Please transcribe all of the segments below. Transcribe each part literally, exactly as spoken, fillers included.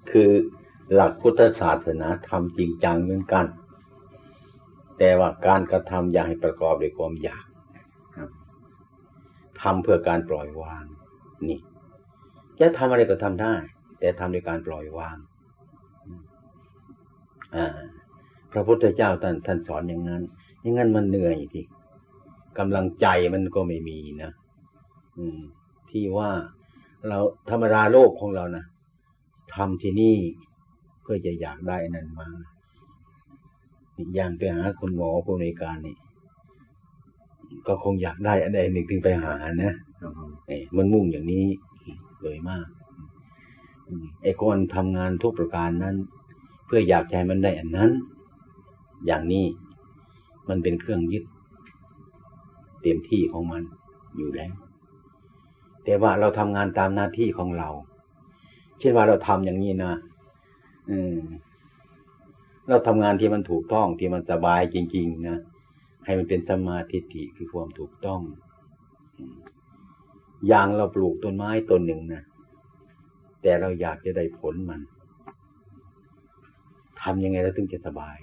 คือหลักพุทธศาสนาทำจริงจังเหมือนกันแต่ว่าการกระทำอย่าให้ประกอบด้วยความอยากทำเพื่อการปล่อยวางนี่จะทำอะไรก็ทำได้แต่ทำด้วยการปล่อยวางอ่าพระพุทธเจ้าท่านท่านสอนอย่างนั้นอย่างนั้นมันเหนื่อยสิกำลังใจมันก็ไม่มีนะอืมที่ว่าเราธรรมดาโลกของเรานะทำที่นี่เพื่อจะอยากได้นั่นมาอย่างไปหาคุณหมอผู้ในการนี่ก็คงอยากได้อะไรหนึ่งถึงไปหานะมันมุ่งอย่างนี้เลยมากไอ้คนทำงานทุกประการนั้นเพื่ออยากให้มันได้อันนั้นอย่างนี้มันเป็นเครื่องยึดเต็มที่ของมันอยู่แล้วแต่ว่าเราทำงานตามหน้าที่ของเราเช่นว่าเราทำอย่างนี้นะอืมเราทำงานที่มันถูกต้องที่มันสบายจริงๆนะให้มันเป็นสัมมาทิฏฐิคือความถูกต้องอย่างเราปลูกต้นไม้ต้นหนึ่งนะแต่เราอยากจะได้ผลมันทำยังไงเราถึงจะสบาย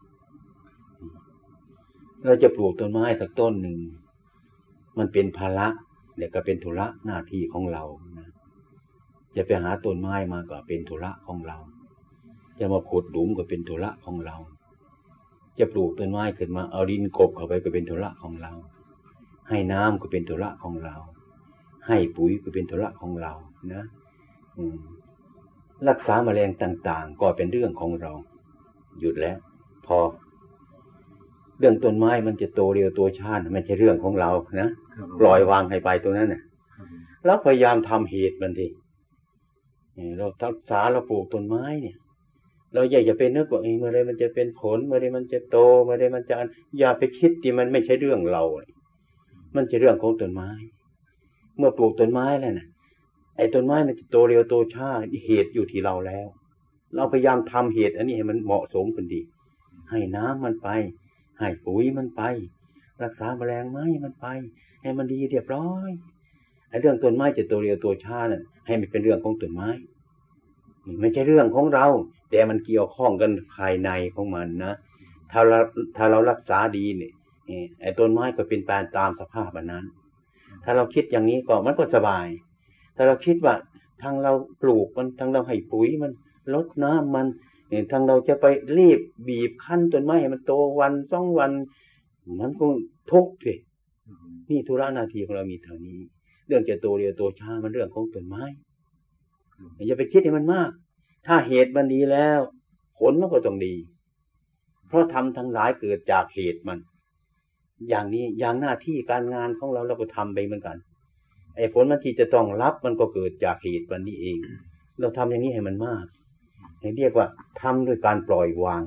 เราจะปลูกต้นไม้สักต้นหนึ่งมันเป็นภาระเดี๋ยวก็เป็นธุระหน้าที่ของเรานะจะไปหาต้นไม้มาก็เป็นธุระของเราจะมาขุดหลุมก็เป็นธุระของเราจะปลูกต้นไม้ขึ้นมาเอาดินกบเข้าไปก็เป็นธุระของเราให้น้ำก็เป็นธุระของเราให้ปุ๋ยก็เป็นธุระของเรานะอืมรักษาแมลงต่างๆก็เป็นเรื่องของเราหยุดแล้วพอเรื่องต้นไม้มันจะโตเร็วโตช้าไม่ใช่เรื่องของเรานะปล่อยวางให้ไปตรงนั้นน่ะแล้วพยายามทำเหตุมันทีเรารักษาเราปลูกต้นไม้เนี่ยเราอย่าอย่าไปนึกว่าเมื่อไรมันจะเป็นผลเมื่อไรมันจะโตเมื่อไรมันจะอย่าไปคิดที่มันไม่ใช่เรื่องเรามันจะเรื่องของต้นไม้เมื่อปลูกต้นไม้แล้วน่ะไอ้ต้นไม้มันจะโตเร็วโตช้าเหตุอยู่ที่เราแล้วเราพยายามทำเหตุอันนี้ให้มันเหมาะสมกันดีให้น้ำมันไปให้ปุ๋ยมันไปรักษาแมลงไม้มันไปให้มันดีเรียบร้อยไอ้เรื่องต้นไม้จะโตเร็วโตช้าน่ะให้มันเป็นเรื่องของต้นไม้ไม่ใช่เรื่องของเราแต่มันเกี่ยวข้องกันภายในของมันนะถ้าเราถ้าเรารักษาดีเนี่ยไอ้ต้นไม้ก็เป็นไปตามสภาพแบบนั้นถ้าเราคิดอย่างนี้ก็มันก็สบายถ้าเราคิดว่าทางเราปลูกมันทางเราให้ปุ๋ยมันรดน้ำมันทางเราจะไปรีบบีบคั้นต้นไม้ให้มันโตวันสองวันมันก็ทุกข์สินี่ธุระหน้าที่ของเรามีเท่านี้เรื่องจะโตเร็วโตช้ามันเรื่องของต้นไม้อย่าไปคิดให้มันมากถ้าเหตุมันดีแล้วผลมันก็ต้องดีเพราะทำทั้งหลายเกิดจากเหตุมันอย่างนี้อย่างหน้าที่การงานของเราเราก็ทำไปเหมือนกันไอ้ผลมันที่จะต้องรับมันก็เกิดจากเหตุมันนี่เองเราทำอย่างนี้ให้มันมากเรียกว่าทำด้วยการปล่อยวาง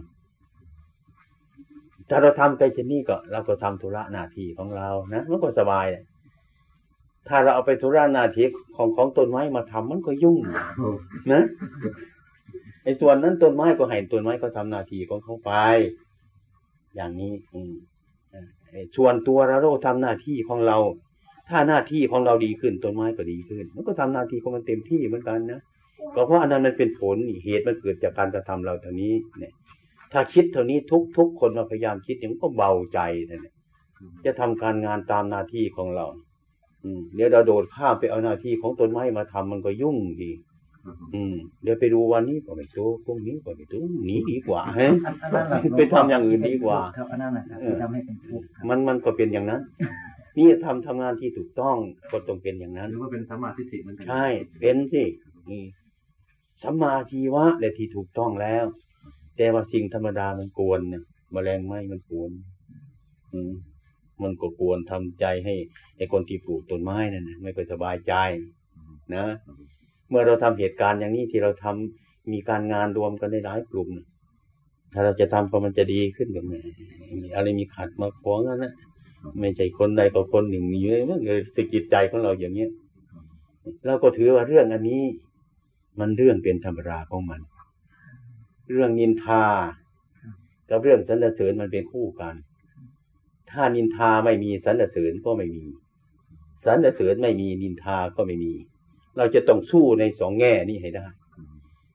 ถ้าเราทำไปเช่นนี้ก็เราก็ทำธุระหน้าที่ของเรานะมันก็สบายถ้าเราเอาไปธุระหน้าที่ของของต้นไม้มาทำมันก็ยุ่งนะไอ้ส่วนนั้นต้นไม้ก็ให้ต้นไม้ก็ทำหน้าที่ของเขาไปอย่างนี้อืมส่วนตัวเราเราทำหน้าที่ของเราถ้าหน้าที่ของเราดีขึ้นต้นไม้ก็ดีขึ้นมันก็ทำหน้าที่ของมันเต็มที่เหมือนกันนะก็เพราะอันนั้นมันเป็นผลเหตุมันเกิดจากการกระทำเราเท่านี้เนี่ยถ้าคิดเท่านี้ทุกทุกคนมาพยายามคิดอย่างนี้ก็เบาใจเนี่ยจะทำการงานตามหน้าที่ของเราอืมเดี๋ยวเราโดดข้ามไปเอาหน้าที่ของต้นไม้มาทำมันก็ยุ่งดีอืมเดี๋ยวไปดูวันนี้ก็ไม่โตพรุ่งนี้ก็ไม่โตหนีดีกว่าฮะไปทำอย่างอื่นดีกว่ามันมันก็เป็นอย่างนั้นนี่ทำทำงานที่ถูกต้องก็ต้องเป็นอย่างนั้นหรือว่าเป็นสัมมาทิฏฐิมันใช่เป็นสินี่สัมมาชีวะแต่ที่ถูกต้องแล้วแต่ว่าสิ่งธรรมดามันกวนเนี่ยแมลงไหม้มันกวนอืมมันก็กวนทำใจให้ไอ้คนที่ปลูกต้นไม้นั่นไม่ค่อยสบายใจนะเมื่อเราทำเหตุการณ์อย่างนี้ที่เราทำมีการงานรวมกันในหลายกลุ่มถ้าเราจะทำพอมันจะดีขึ้นแบบไหนอะไรมีขัดมาขวางนั่นนะไม่ใช่คนใดก็คนหนึ่งมีเยอะมันเลยสะกิดใจของเราอย่างเนี้ยเราก็ถือว่าเรื่องอันนี้มันเรื่องเป็นธรรมดาของมันเรื่องนินทากับเรื่องสรรเสริญมันเป็นคู่กันถ้านินทาไม่มีสรรเสริญก็ไม่มีสรรเสริญไม่มีนินทาก็ไม่มีเราจะต้องสู้ในสองแง่นี้ให้ได้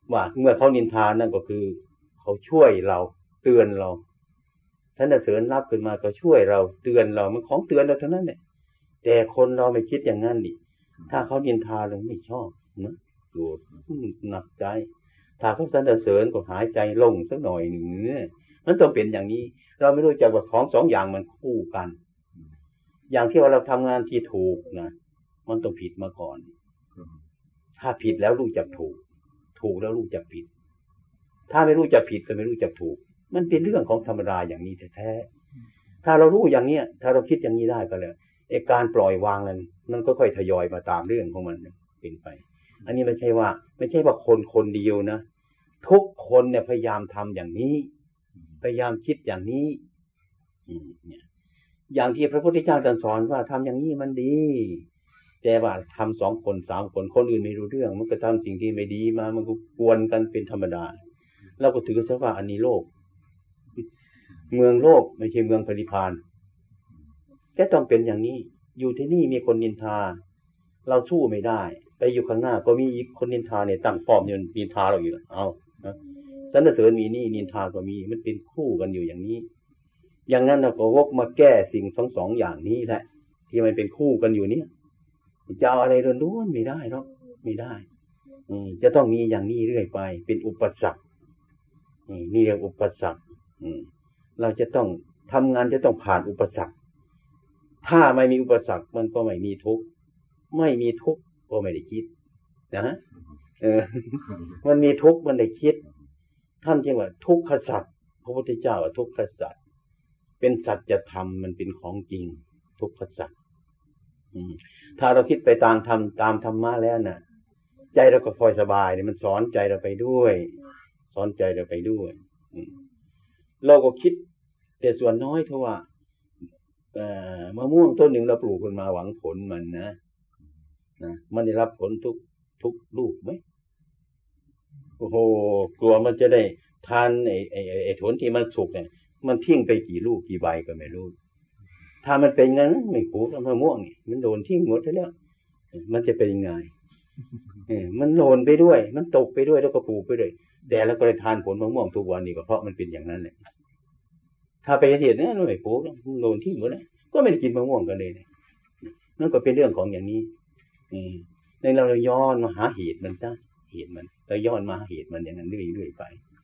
ว่าเมื่อเขานินทานั่นก็คือเขาช่วยเราเตือนเราสรรเสริญรับขึ้นมาก็ช่วยเราเตือนเรามันของเตือนเราเท่านั้นแหละแต่คนเราไม่คิดอย่างนั้นดิถ้าเขานินทาเราไม่ชอบนะโกรธหนักใจถ้าเขาสรรเสริญก็หายใจลงสักหน่อยหนึ่งมันต้องเป็นอย่างนี้เราไม่รู้จักว่าของสองอย่างมันคู่กันอย่างที่ว่าเราทำงานที่ถูกนะมันต้องผิดมาก่อนถ้าผิดแล้วรู้จักถูกถูกแล้วรู้จักผิดถ้าไม่รู้จักผิดก็ไม่รู้จักถูกมันเป็นเรื่องของธรรมดาอย่างนี้แท้ๆถ้าเรารู้อย่างเนี้ยถ้าเราคิดอย่างนี้ได้ก็เลยไอ้การปล่อยวางนั้นมันก็ค่อยทยอยมาตามเรื่องของมันเป็นไปอันนี้ไม่ใช่ว่าไม่ใช่ว่าคนคนเดียวนะทุกคนเนี่ยพยายามทำอย่างนี้พยายามคิดอย่างนี้เนี่ยอย่างที่พระพุทธเจ้าตรัสสอนว่าทำอย่างนี้มันดีแต่ว่าทำสองคนสามคนคนอื่นไม่รู้เรื่องมันก็ทำสิ่งที่ไม่ดีมามันก็กวนกันเป็นธรรมดาเราก็ถือซะว่าอันนี้โลกเมืองโลกไม่ใช่เมืองพระนิพพานแค่ต้องเป็นอย่างนี้อยู่ที่นี่มีคนนินทาเราสู้ไม่ได้ไปอยู่ข้างหน้าก็มีอีกคนนินทาเนี่ยตั้งป้อมอยู่นินทาเราอยู่เอานะสรรเสริญมีนี่นินทาก็มีมันเป็นคู่กันอยู่อย่างนี้อย่างนั้นเราก็วกมาแก้สิ่งทั้งสองอย่างนี้แหละที่มันเป็นคู่กันอยู่เนี่ยจะเอาอะไรล้วนๆไม่ได้หรอกไม่ได้จะต้องมีอย่างนี้เรื่อยไปเป็นอุปสรรคนี่เรียกอุปสรรคเราจะต้องทำงานจะต้องผ่านอุปสรรคถ้าไม่มีอุปสรรคมันก็ไม่มีทุกข์ไม่มีทุกข์ก็ไม่ได้คิดนะเออมันมีทุกข์มันได้คิดท่านจึงว่าทุกขสัจพระพุทธเจ้าว่าทุกขสัจเป็นสัจธรรมมันเป็นของจริงทุกขสัจถ้าเราคิดไปตามธรรมตามธรรมะแล้วน่ะใจเราก็พลอยสบายเนี่ยมันสอนใจเราไปด้วยสอนใจเราไปด้วยเราก็คิดแต่ส่วนน้อยเท่าว่ามะม่วงต้นหนึ่งเราปลูกขึ้นมาหวังผลมันนะนะมันได้รับผลทุกทุกลูกไหมโอ้โหกลัวมันจะได้ทานไอ้ไอ้ไอ้ผลที่มันสุกเนี่ยมันทิ้งไปกี่ลูกกี่ใบก็ไม่รู้ถ้ามันเป็นงั้นไม่ปลูกมะม่วงนี่มันโดนทิ้งหมดแล้วมันจะเป็นยังไงเออมันโหล่นไปด้วยมันตกไปด้วยแล้วก็ปลูกไปด้วยแต่แล้วก็ได้ทานผลมะม่วงทุกวันนี่ก็เพราะมันเป็นอย่างนั้นแหละถ้าไปเหตุนั้นไม่ปลูกโดนทิ้งหมดแล้วก็ไม่ได้กินมะม่วงกันเลยนั่นก็เป็นเรื่องของอย่างนี้ในเราเราย้อนมาหาเหตุมันจ้ะเหตุมันเราย้อนมาหาเหตุมันอย่างนั้นเรื่อยๆไป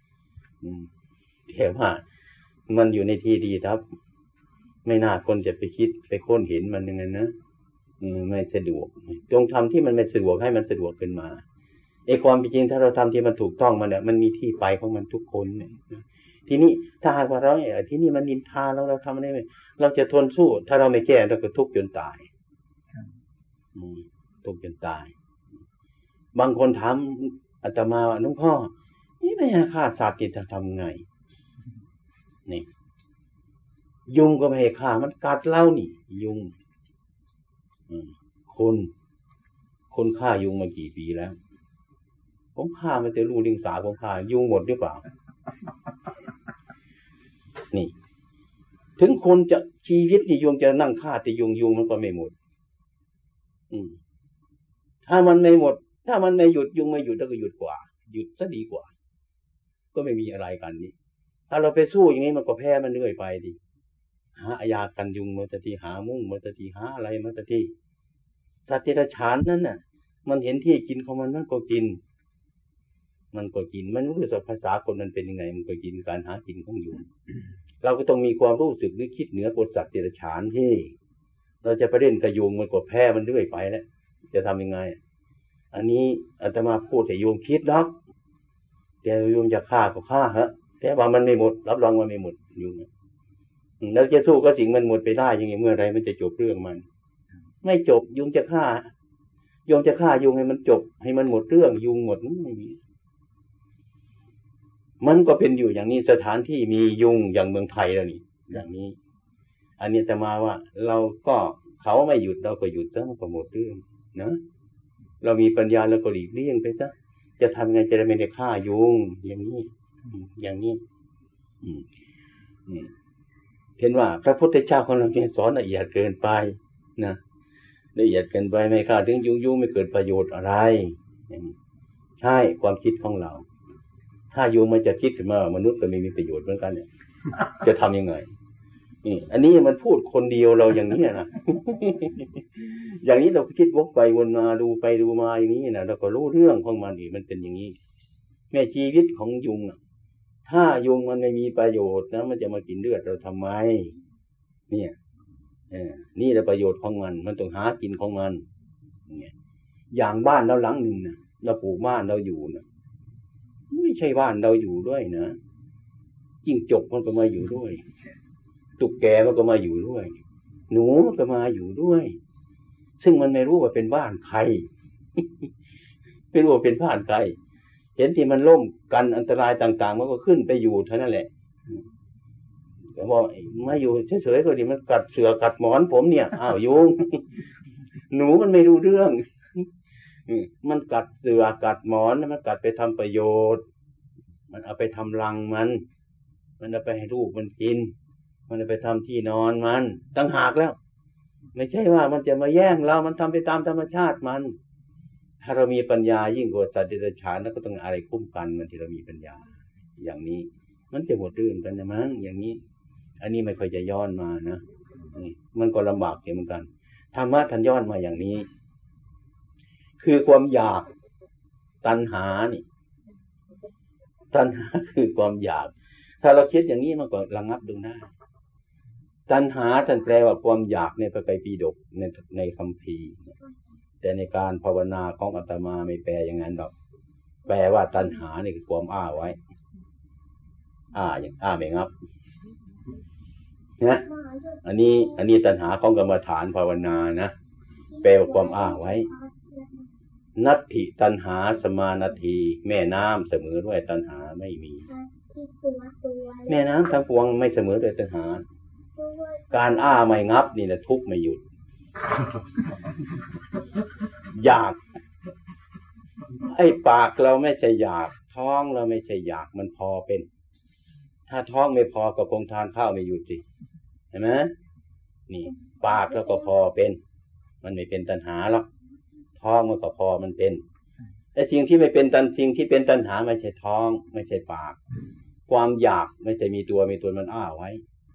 แต่ว่ามันอยู่ในที่ดีครับไม่น่าคนจะไปคิดไปค้นเห็นมันอย่างนั้นนะไม่สะดวกจงทำที่มันไม่สะดวกให้มันสะดวกขึ้นมาไอ้ความจริงถ้าเราทำที่มันถูกต้องมันเนี่ยมันมีที่ไปของมันทุกคนเนี่ยทีนี้ถ้าหากว่าเราที่นี่มันนินทาเราเราทำอะไรไม่เราจะทนสู้ถ้าเราไม่แก้เราก็ทุกข์จนตายทุกข์จนตายบางคนถามอาตมาว่าหลวงพ่อนี่ไม่ให้ฆ่าสัตว์จะทำไงนี่ยุงก็ไม่ให้ฆ่ามันกัดเรานี่ยุงคนคนฆ่ายุงมากี่ปีแล้วผมฆ่ามันจะรู้ลิงสาผมฆ่ายุงหมดหรือเปล่านี่ถึงคนจะชีวิตที่ยุงจะนั่งฆ่าแต่ยุงยุงมันก็ไม่หมดอืมถ้ามันไม่หมดถ้ามันไม่หยุดยุงไม่หยุดแล้วก็หยุดกว่าหยุดซะดีกว่าก็ไม่มีอะไรกันนี่ถ้าเราไปสู้อย่างนี้มันก็แพ้มันเรื่อยไปดิหาอยากันยุงมาตะทีหามุ้งมาตะทีหาอะไรมาตะทีสัตว์เดรัจฉานนั้นน่ะมันเห็นที่กินของมันมันก็กินมันก็กินมันรู้สึกภาษาคนมันเป็นยังไงมันก็กินการหากินของยุงเราก็ต้องมีความรู้สึกนึกคิดเหนือกว่าสัตว์เดรัจฉานที่เราจะไปเล่นกับยุงมันก็แพ้มันเรื่อยไปแล้วจะทำยังไงอันนี้อาตมาพูดให้โยมคิดนะแต่โยมจะฆ่าก็ฆ่าฮะแต่ว่ามันไม่หมดรับรองว่าไม่หมดยุงแล้วจะสู้ก็สิ่งมันหมดไปได้ยังไงเมื่อไรมันจะจบเรื่องมันไม่จบยุงจะฆ่ายุงจะฆ่ายุงให้มันจบให้มันหมดเรื่องยุงหมดไม่มีมันก็เป็นอยู่อย่างนี้สถานที่มียุงอย่างเมืองไทยแล้วนี่อย่างนี้อันนี้จะมาว่าเราก็เขาไม่หยุดเราก็หยุดแล้วมันก็หมดเรื่องนะเรามีปัญญาเราก็หลีกเลี่ยงไปซะจะทำไงจะได้ไม่ได้ฆ่ายุงอย่างนี้อย่างนี้อืมอืมเห็นว่าพระพุทธเจ้าของเราสอนละเอียดเกินไปนะละเอียดเกินไปไม่ฆ่าถึงยุงยุงไม่เกิดประโยชน์อะไรใช่ความคิดของเราถ้าโยมมันจะคิดขึ้นมามนุษย์ก็ไม่มีประโยชน์เหมือนกันเนี่ยจะทำยังไงนี่อันนี้มันพูดคนเดียวเราอย่างนี้นะ อย่างนี้เราคิดวกไปวนมาดูไปดูมาอย่างนี้นะเราก็รู้เรื่องของมันอีกมันเป็นอย่างนี้แม่ชีวิตของยุงถ้ายุงมันไม่มีประโยชน์นะมันจะมากินเลือดเราทำไมเนี่ยนี่แหละประโยชน์ของมันมันต้องหากินของมันเนี่ยอย่างบ้านเราหลังหนึ่งนะเราปลูกบ้านเราอยู่นะไม่ใช่บ้านเราอยู่ด้วยนะจิ้งจกมันก็มาอยู่ด้วยตุ๊กแกมันก็มาอยู่ด้วยหนูมันก็มาอยู่ด้วยซึ่งมันไม่รู้ว่าเป็นบ้านใคร ไม่รู้ว่าเป็นบ้านใครเห็นที่มันล่มกันอันตรายต่างๆมันก็ขึ้นไปอยู่เท่านั้นแหละก็บอกมาอยู่เฉยๆก็ดีมันกัดเสือกัดหมอนผมเนี่ยอ้าวยุง หนูมันไม่รู้เรื่องมันกัดเสือกัดหมอนมันกัดไปทำประโยชน์มันเอาไปทำรังมันมันเอาไปให้ลูกมันกินมันเอาไปทำที่นอนมันตั้งหากแล้วไม่ใช่ว่ามันจะมาแย่งเรามันทำไปตามธรรมชาติมันถ้าเรามีปัญญายิ่งกว่าสัตว์เดรัจฉานแล้วก็ต้องอะไรคุ้มกันมันที่เรามีปัญญาอย่างนี้มันจะหมดเรื่องกันนะมั้งอย่างนี้อันนี้ไม่ค่อยจะย้อนมานะมันก็ลำบากเหมือนกันธรรมะท่านย้อนมาอย่างนี้คือความอยากตัณหานี่ตัณหาคือความอยากถ้าเราคิดอย่างนี้มันก็ระงับดูได้ตัณหาท่านแปลว่าความอยากในพระไตรปิฎกในในคัมภีร์แต่ในการภาวนาของอาตมาไม่แปลอย่างนั้นหรอกแปลว่าตัณหานี่คือความอ้าไว้อ้าอย่างอ้าไม่งับนะอันนี้อันนี้ตัณหาของกรรมฐานภาวนานะแปลว่าความอ้าไว้นัตถิตัณหาสมานาทีแม่น้ำเสมอด้วยตัณหาไม่มีแม่น้ำทั้งปวงไม่เสมอด้วยตัณหาการอ้าไม่งับนี่แหละทุกข์ไม่หยุด อยากไอ้ปากเราไม่ใช่อยากท้องเราไม่ใช่อยากมันพอเป็นถ้าท้องไม่พอก็คงทานข้าวไม่หยุดสิเห็นไหมนี่ปากเราก็พอเป็นมันไม่เป็นตัณหาหรอกท้องมันก็พอมันเป็นแต่สิ่งที่ไม่เป็นตัณสิ่งที่เป็นตัณหาไม่ใช่ท้องไม่ใช่ปากความอยากไม่ใช่มีตัวมีตนมันอ้าไว้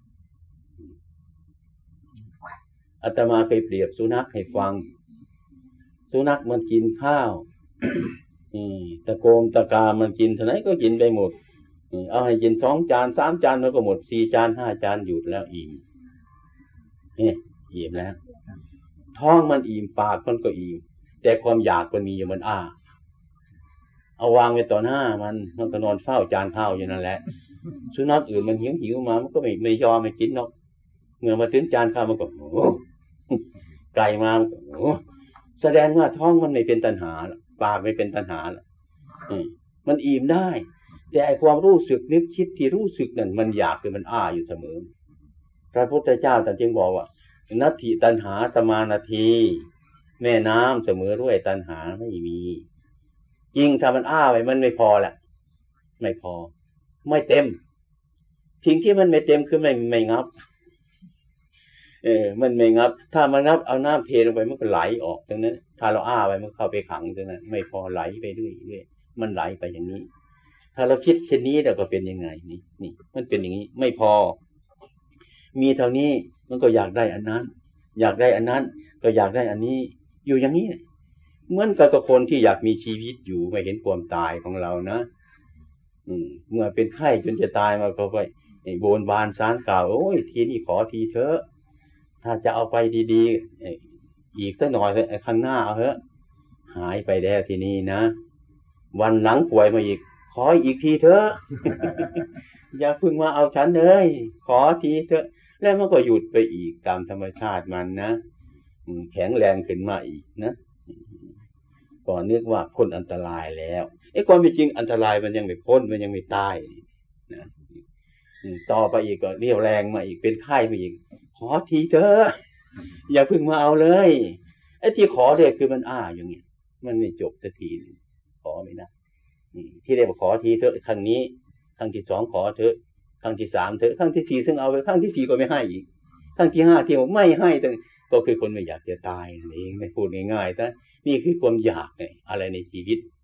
อาตมาเคยเปรียบสุนัขให้ฟังสุนัขมันกินข้าว ตะโกมตะกามันกินเท่าไหร่ก็กินไปหมดเอาให้กินสองจานสามจานมันก็หมดสี่จานห้าจานหยุดแล้วอิ่มนี่อิ่มแล้วท้องมันอิ่มปากมันก็อิ่มแต่ความอยากมันมีอยู่มันอ้าเอาวางไว้ต่อหน้ามันมันก็นอนเฝ้าจานข้าวอยู่นั่นแหละสุนัขอื่นมันหิวหิวมามันก็ไม่ไม่ยอมไม่กินหรอกเมื่อมาถึงจานข้าวมันก็โอ้ไก่มาโอ้แสดงว่าท้องมันไม่เป็นตัณหาปากไม่เป็นตัณหามันอิ่มได้แต่ไอความรู้สึกนึกคิดที่รู้สึกนั่นมันอยากคือมันอ้าอยู่เสมอพระพุทธเจ้าท่านจึงบอกว่านัตถิตัณหาสมานาทีแม่น้ำเสมอด้วยตัณหาไม่มีจริงถ้ามันอ้าไว้มันไม่พอแหละไม่พอไม่เต็มสิ่งที่มันไม่เต็มคือไม่ไม่งับเออมันไม่งับถ้ามันงับเอาน้ำเทลงไปมันก็ไหลออกตรงนั้นถ้าเราอ้าไว้มันเข้าไปขังตรงนั้นไม่พอไหลไปเรื่อยๆมันไหลไปอย่างนี้ถ้าเราคิดเช่นนี้เราก็เป็นยังไงนี่นี่มันเป็นอย่างนี้ไม่พอมีเท่านี้มันก็อยากได้อันนั้นอยากได้อันนั้นก็อยากได้อันนี้อยู่อย่างนี้เหมือนกับคนที่อยากมีชีวิตอยู่ไม่เห็นความตายของเรานะอืมเมื่อเป็นไข้จนจะตายมาก็ไปโบนบานสารกล่าวโอ้ยทีนี้ขอทีเถอะถ้าจะเอาไปดีๆอีกสักหน่อยข้างหน้าเอาเถอะหายไปแล้วทีนี้นะวันหลังป่วยมาอีกขออีกทีเถอะ อย่าเพิ่งมาเอาฉันเลยขอทีเถอะแล้วมันก็หยุดไปอีกตามธรรมชาติมันนะแข็งแรงขึ้นมาอีกนะก่อนนึกว่าพ้นอันตรายแล้วไอ้ความเป็นจริงอันตรายมันยังไม่พ้นมันยังไม่ตายนะต่อไปอีกก็เรี่ยวแรงมาอีกเป็นไข้มาอีกขอทีเถอะอย่าเพิ่งมาเอาเลยไอ้ที่ขอเด็กคือมันอ้าอย่างเงี้ยมันไม่จบสักทีขอไม่ได้ที่ได้บอกขอทีเถอะครั้งนี้ครั้งที่สองขอเถอะครั้งที่สามเถอะครั้งที่สี่ซึ่งเอาไปครั้งที่สี่ก็ไม่ให้อีกครั้งที่ห้าที่ผมไม่ให้แต่ก็คือคนไม่อยากจะตายนั่นเองไม่พูดง่ายๆแต่นี่คือความอยากไงอะไรในชีวิต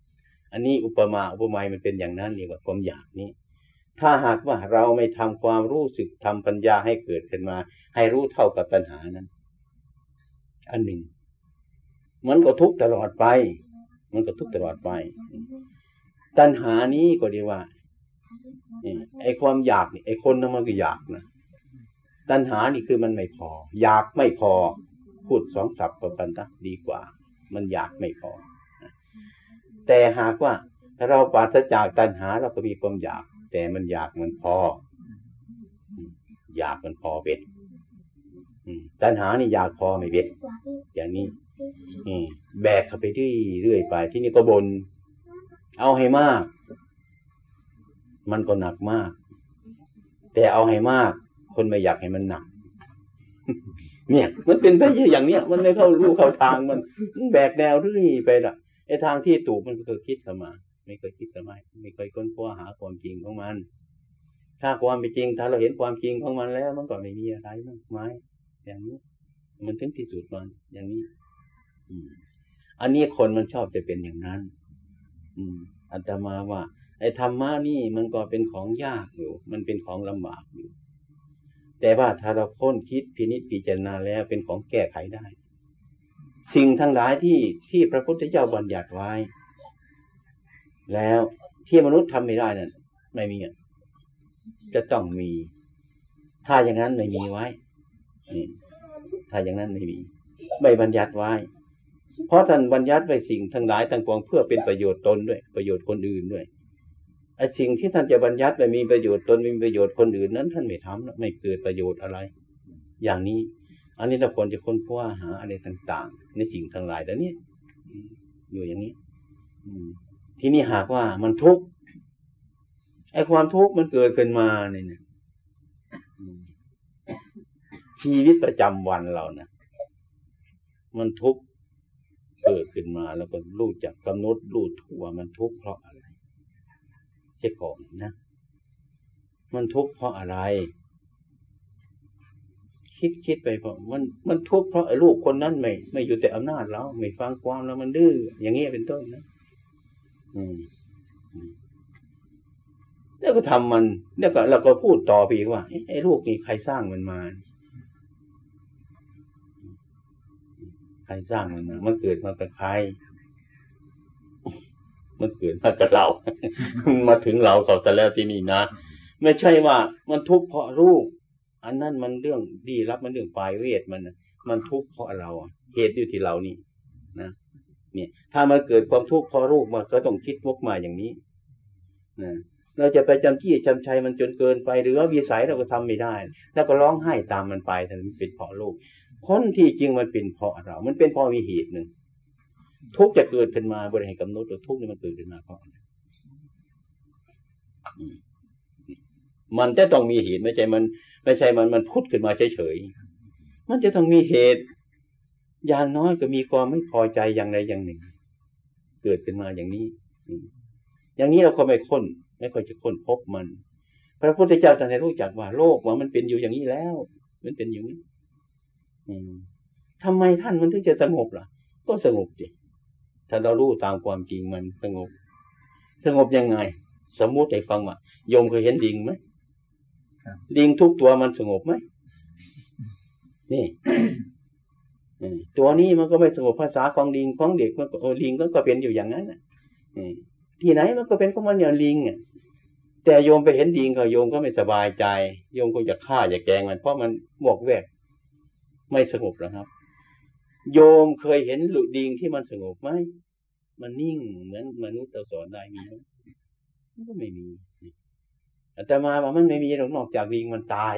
อันนี้อุปมาอุปไมยมันเป็นอย่างนั้นเรียกว่าความอยากนี้ถ้าหากว่าเราไม่ทำความรู้สึกทำปัญญาให้เกิดขึ้นมาให้รู้เท่ากับตัณหานั้นอันหนึ่งมันก็ทุกข์ตลอดไปมันก็ทุกข์ตลอดไปตัณหานี้ก็ดีว่าไอ้ความอยากนี่ไอ้คนนั้นมันก็อยากนะตัณหานี่คือมันไม่พออยากไม่พอพูดสองศัพท์กันนะดีกว่ามันอยากไม่พอแต่หากว่าเราปราศจากตัณหาเราก็มีความอยากแต่มันอยากมันพออยากมันพอเป็นตัณหานี่อยากพอไม่เป็นอย่างนี้แบกเข้าไปเรื่อยๆไปที่นี่ก็บนเอาให้มากมันก็หนักมากแต่เอาให้มากคนไม่อยากให้มันหนักเนี่ยมันเป็นไปอย่างเนี้ยมันไม่เข้ารู้เข้าทางมันแบกแนวเรื่อยไปละไอ้ทางที่ถูกมันก็เคยคิดเข้ามาไม่เคยคิดเข้ามาไม่เคยค้นคว้าหาความจริงของมันถ้าความเป็นจริงถ้าเราเห็นความจริงของมันแล้วมันก็ไม่มีอะไรมากมายอย่างนี้มันถึงที่สุดมันอย่างนี้อันนี้คนมันชอบจะเป็นอย่างนั้นอาตมาว่าไอ้ธรรมะนี่มันก็เป็นของยากอยู่มันเป็นของลำบากอยู่แต่ว่าถ้าเราค้นคิดพินิจพิจารณาแล้วเป็นของแก้ไขได้สิ่งทั้งหลายที่ที่พระพุทธเจ้าบัญญัติไว้แล้วที่มนุษย์ทำไม่ได้นั่นไม่มีจะต้องมีถ้าอย่างนั้นไม่มีไว้ถ้าอย่างนั้นไม่มีไม่บัญญัติไว้เพราะท่านบัญญัติไว้สิ่งทั้งหลายทั้งปวงเพื่อเป็นประโยชน์ตนด้วยประโยชน์คนอื่นด้วยไอ้สิ่งที่ท่านจะบัญญัติไว้มีประโยชน์ตนมีประโยชน์คนอื่นนั้นท่านไม่ทำไม่เกิดประโยชน์อะไรอย่างนี้อันนี้เราควรจะค้นคว้าหาอะไรต่างๆในสิ่งทั้งหลายแต่นี้อยู่อย่างนี้ที่นี่หากว่ามันทุกข์ไอ้ความทุกข์มันเกิดขึ้นมาเนี่ยชีวิตประจำวันเรานะมันทุกข์เกิดขึ้นมาแล้วก็รู้จักกำหนดรู้ทั่วมันทุกข์เพราะอะไรเสียก่อนนะมันทุกข์เพราะอะไรคิดคิดไปเพราะมันมันทุกข์เพราะไอ้ลูกคนนั้นไม่ไม่อยู่แต่อำนาจเราไม่ฟังความแล้วมันดื้ออย่างนี้เป็นต้นนะอืมแล้วก็ทำมันแล้วก็เราก็พูดต่อไปอีกว่าไอ้ลูกนี่ใครสร้างมันมาใครสร้างมันมามันเกิดมากับใครมันเกิดมากับเรา มาถึงเราเขาซะแล้วที่นี่นะไม่ใช่ว่ามันทุกข์เพราะลูกอันนั้นมันเรื่องดีรับมันเรื่องปลายเวทมันมันทุกข์เพราะเราเหตุอยู่ที่เรานี่นะเนี่ยถ้ามันเกิดความทุกข์เพราะลูกมันก็ต้องคิดวกมาอย่างนี้นะเราจะไปจำจี้จำชัยมันจนเกินไปหรือว่าวิสัยเราก็ทำไม่ได้แล้วก็ร้องไห้ตามมันไปแต่มันเป็นเพราะลูกคนที่จริงมันเป็นเพราะเรามันเป็นเพราะมีเหตุหนึ่งทุกข์จะเกิดขึ้นมาบริหารกำหนดตัวทุกข์นี่มันเกิดขึ้นมาเพราะอะไรมันจะต้องมีเหตุไม่ใช่มันไม่ใช่มันมันพุทธขึ้นมาเฉยๆมันจะต้องมีเหตุอย่างน้อยก็มีความไม่พอใจอย่างใดอย่างหนึ่งเกิดขึ้นมาอย่างนี้อย่างนี้เราก็ไม่ค้นไม่ค่อยจะค้นพบมันพระพุทธเจ้าท่านให้รู้จักว่าโลกว่ามันเป็นอยู่อย่างนี้แล้วมันเป็นอย่างนี้ทำไมท่านมันถึงจะสงบล่ะก็สงบสิถ้าเรารู้ตามความจริงมันสงบสงบยังไงสมมุติให้ฟังว่าโยมเคยเห็นลิงไหมลิงทุกตัวมันสงบไหมนี่ ตัวนี้มันก็ไม่สงบภาษาของลิงของเด็กมันก็ลิงก็เป็นอยู่อย่างนั้นที่ไหนมันก็เป็นของมันอย่างลิงแต่โยมไปเห็นลิงก็โยมก็ไม่สบายใจโยมก็จะฆ่าจะแกล้งมันเพราะมันหมวกแวกไม่สงบหรอกครับโยมเคยเห็นลิงที่มันสงบไหมมันนิ่งเหมือนมนุษย์เราสอนได้มีไหมมันก็ไม่มีแต่มาว่ามันไม่มีหรอกนอกจากลิงมันตาย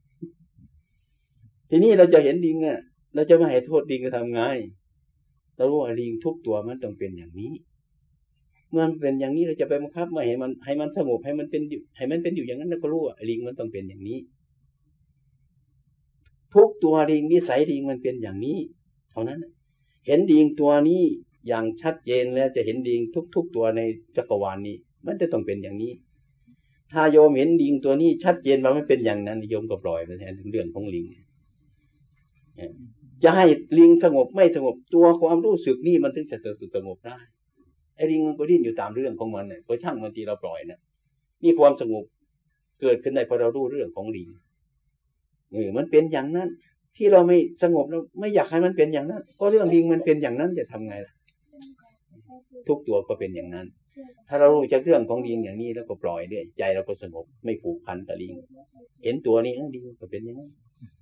ทีนี้เราจะเห็นลิงอ่ะเราจะไม่ให้โทษลิงก็ทำไงเรารู้ว่าลิงทุกตัวมันต้องเป็นอย่างนี้เมื่อมันเป็นอย่างนี้เราจะไปบังคับไม่ให้มันให้มันสงบให้มันเป็นให้มันเป็นอยู่อย่างนั้นเราก็รู้ว่าลิงมันต้องเป็นอย่างนี้ทุกตัวลิงนิสัยลิงมันเป็นอย่างนี้เท่านั้นเห็นลิงตัวนี้อย่างชัดเจนแล้วจะเห็นลิงทุกๆตัวในจักรวาลนี้มันจะต้องเป็นอย่างนี้ถ้าโยมเห็นลิงตัวนี้ชัดเจนว่ามันเป็นอย่างนั้นโยมก็ปล่อยมันแทนเรื่องของลิงจะให้ลิงสงบไม่สงบตัวความรู้สึกนี่มันถึงจะสงบได้ไอ้ลิงมันก็ดิ้นอยู่ตามเรื่องของมันเนี่ยก็ช่างมันทีเราปล่อยนะนี่ความสงบเกิดขึ้นได้เพราะเรารู้เรื่องของลิงเออมันเป็นอย่างนั้นที่เราไม่สงบเราไม่อยากให้มันเป็นอย่างนั้นก็เรื่องลิงมันเป็นอย่างนั้นจะทำไงล่ะทุกตัวก็เป็นอย่างนั้นถ้าเรารู้จักเรื่องของลิงอย่างนี้แล้วก็ปล่อยเนี่ยใจเราก็สงบไม่ผูกพันกับลิงเห็นตัวนี้ลิงก็เป็นอย่างนั้น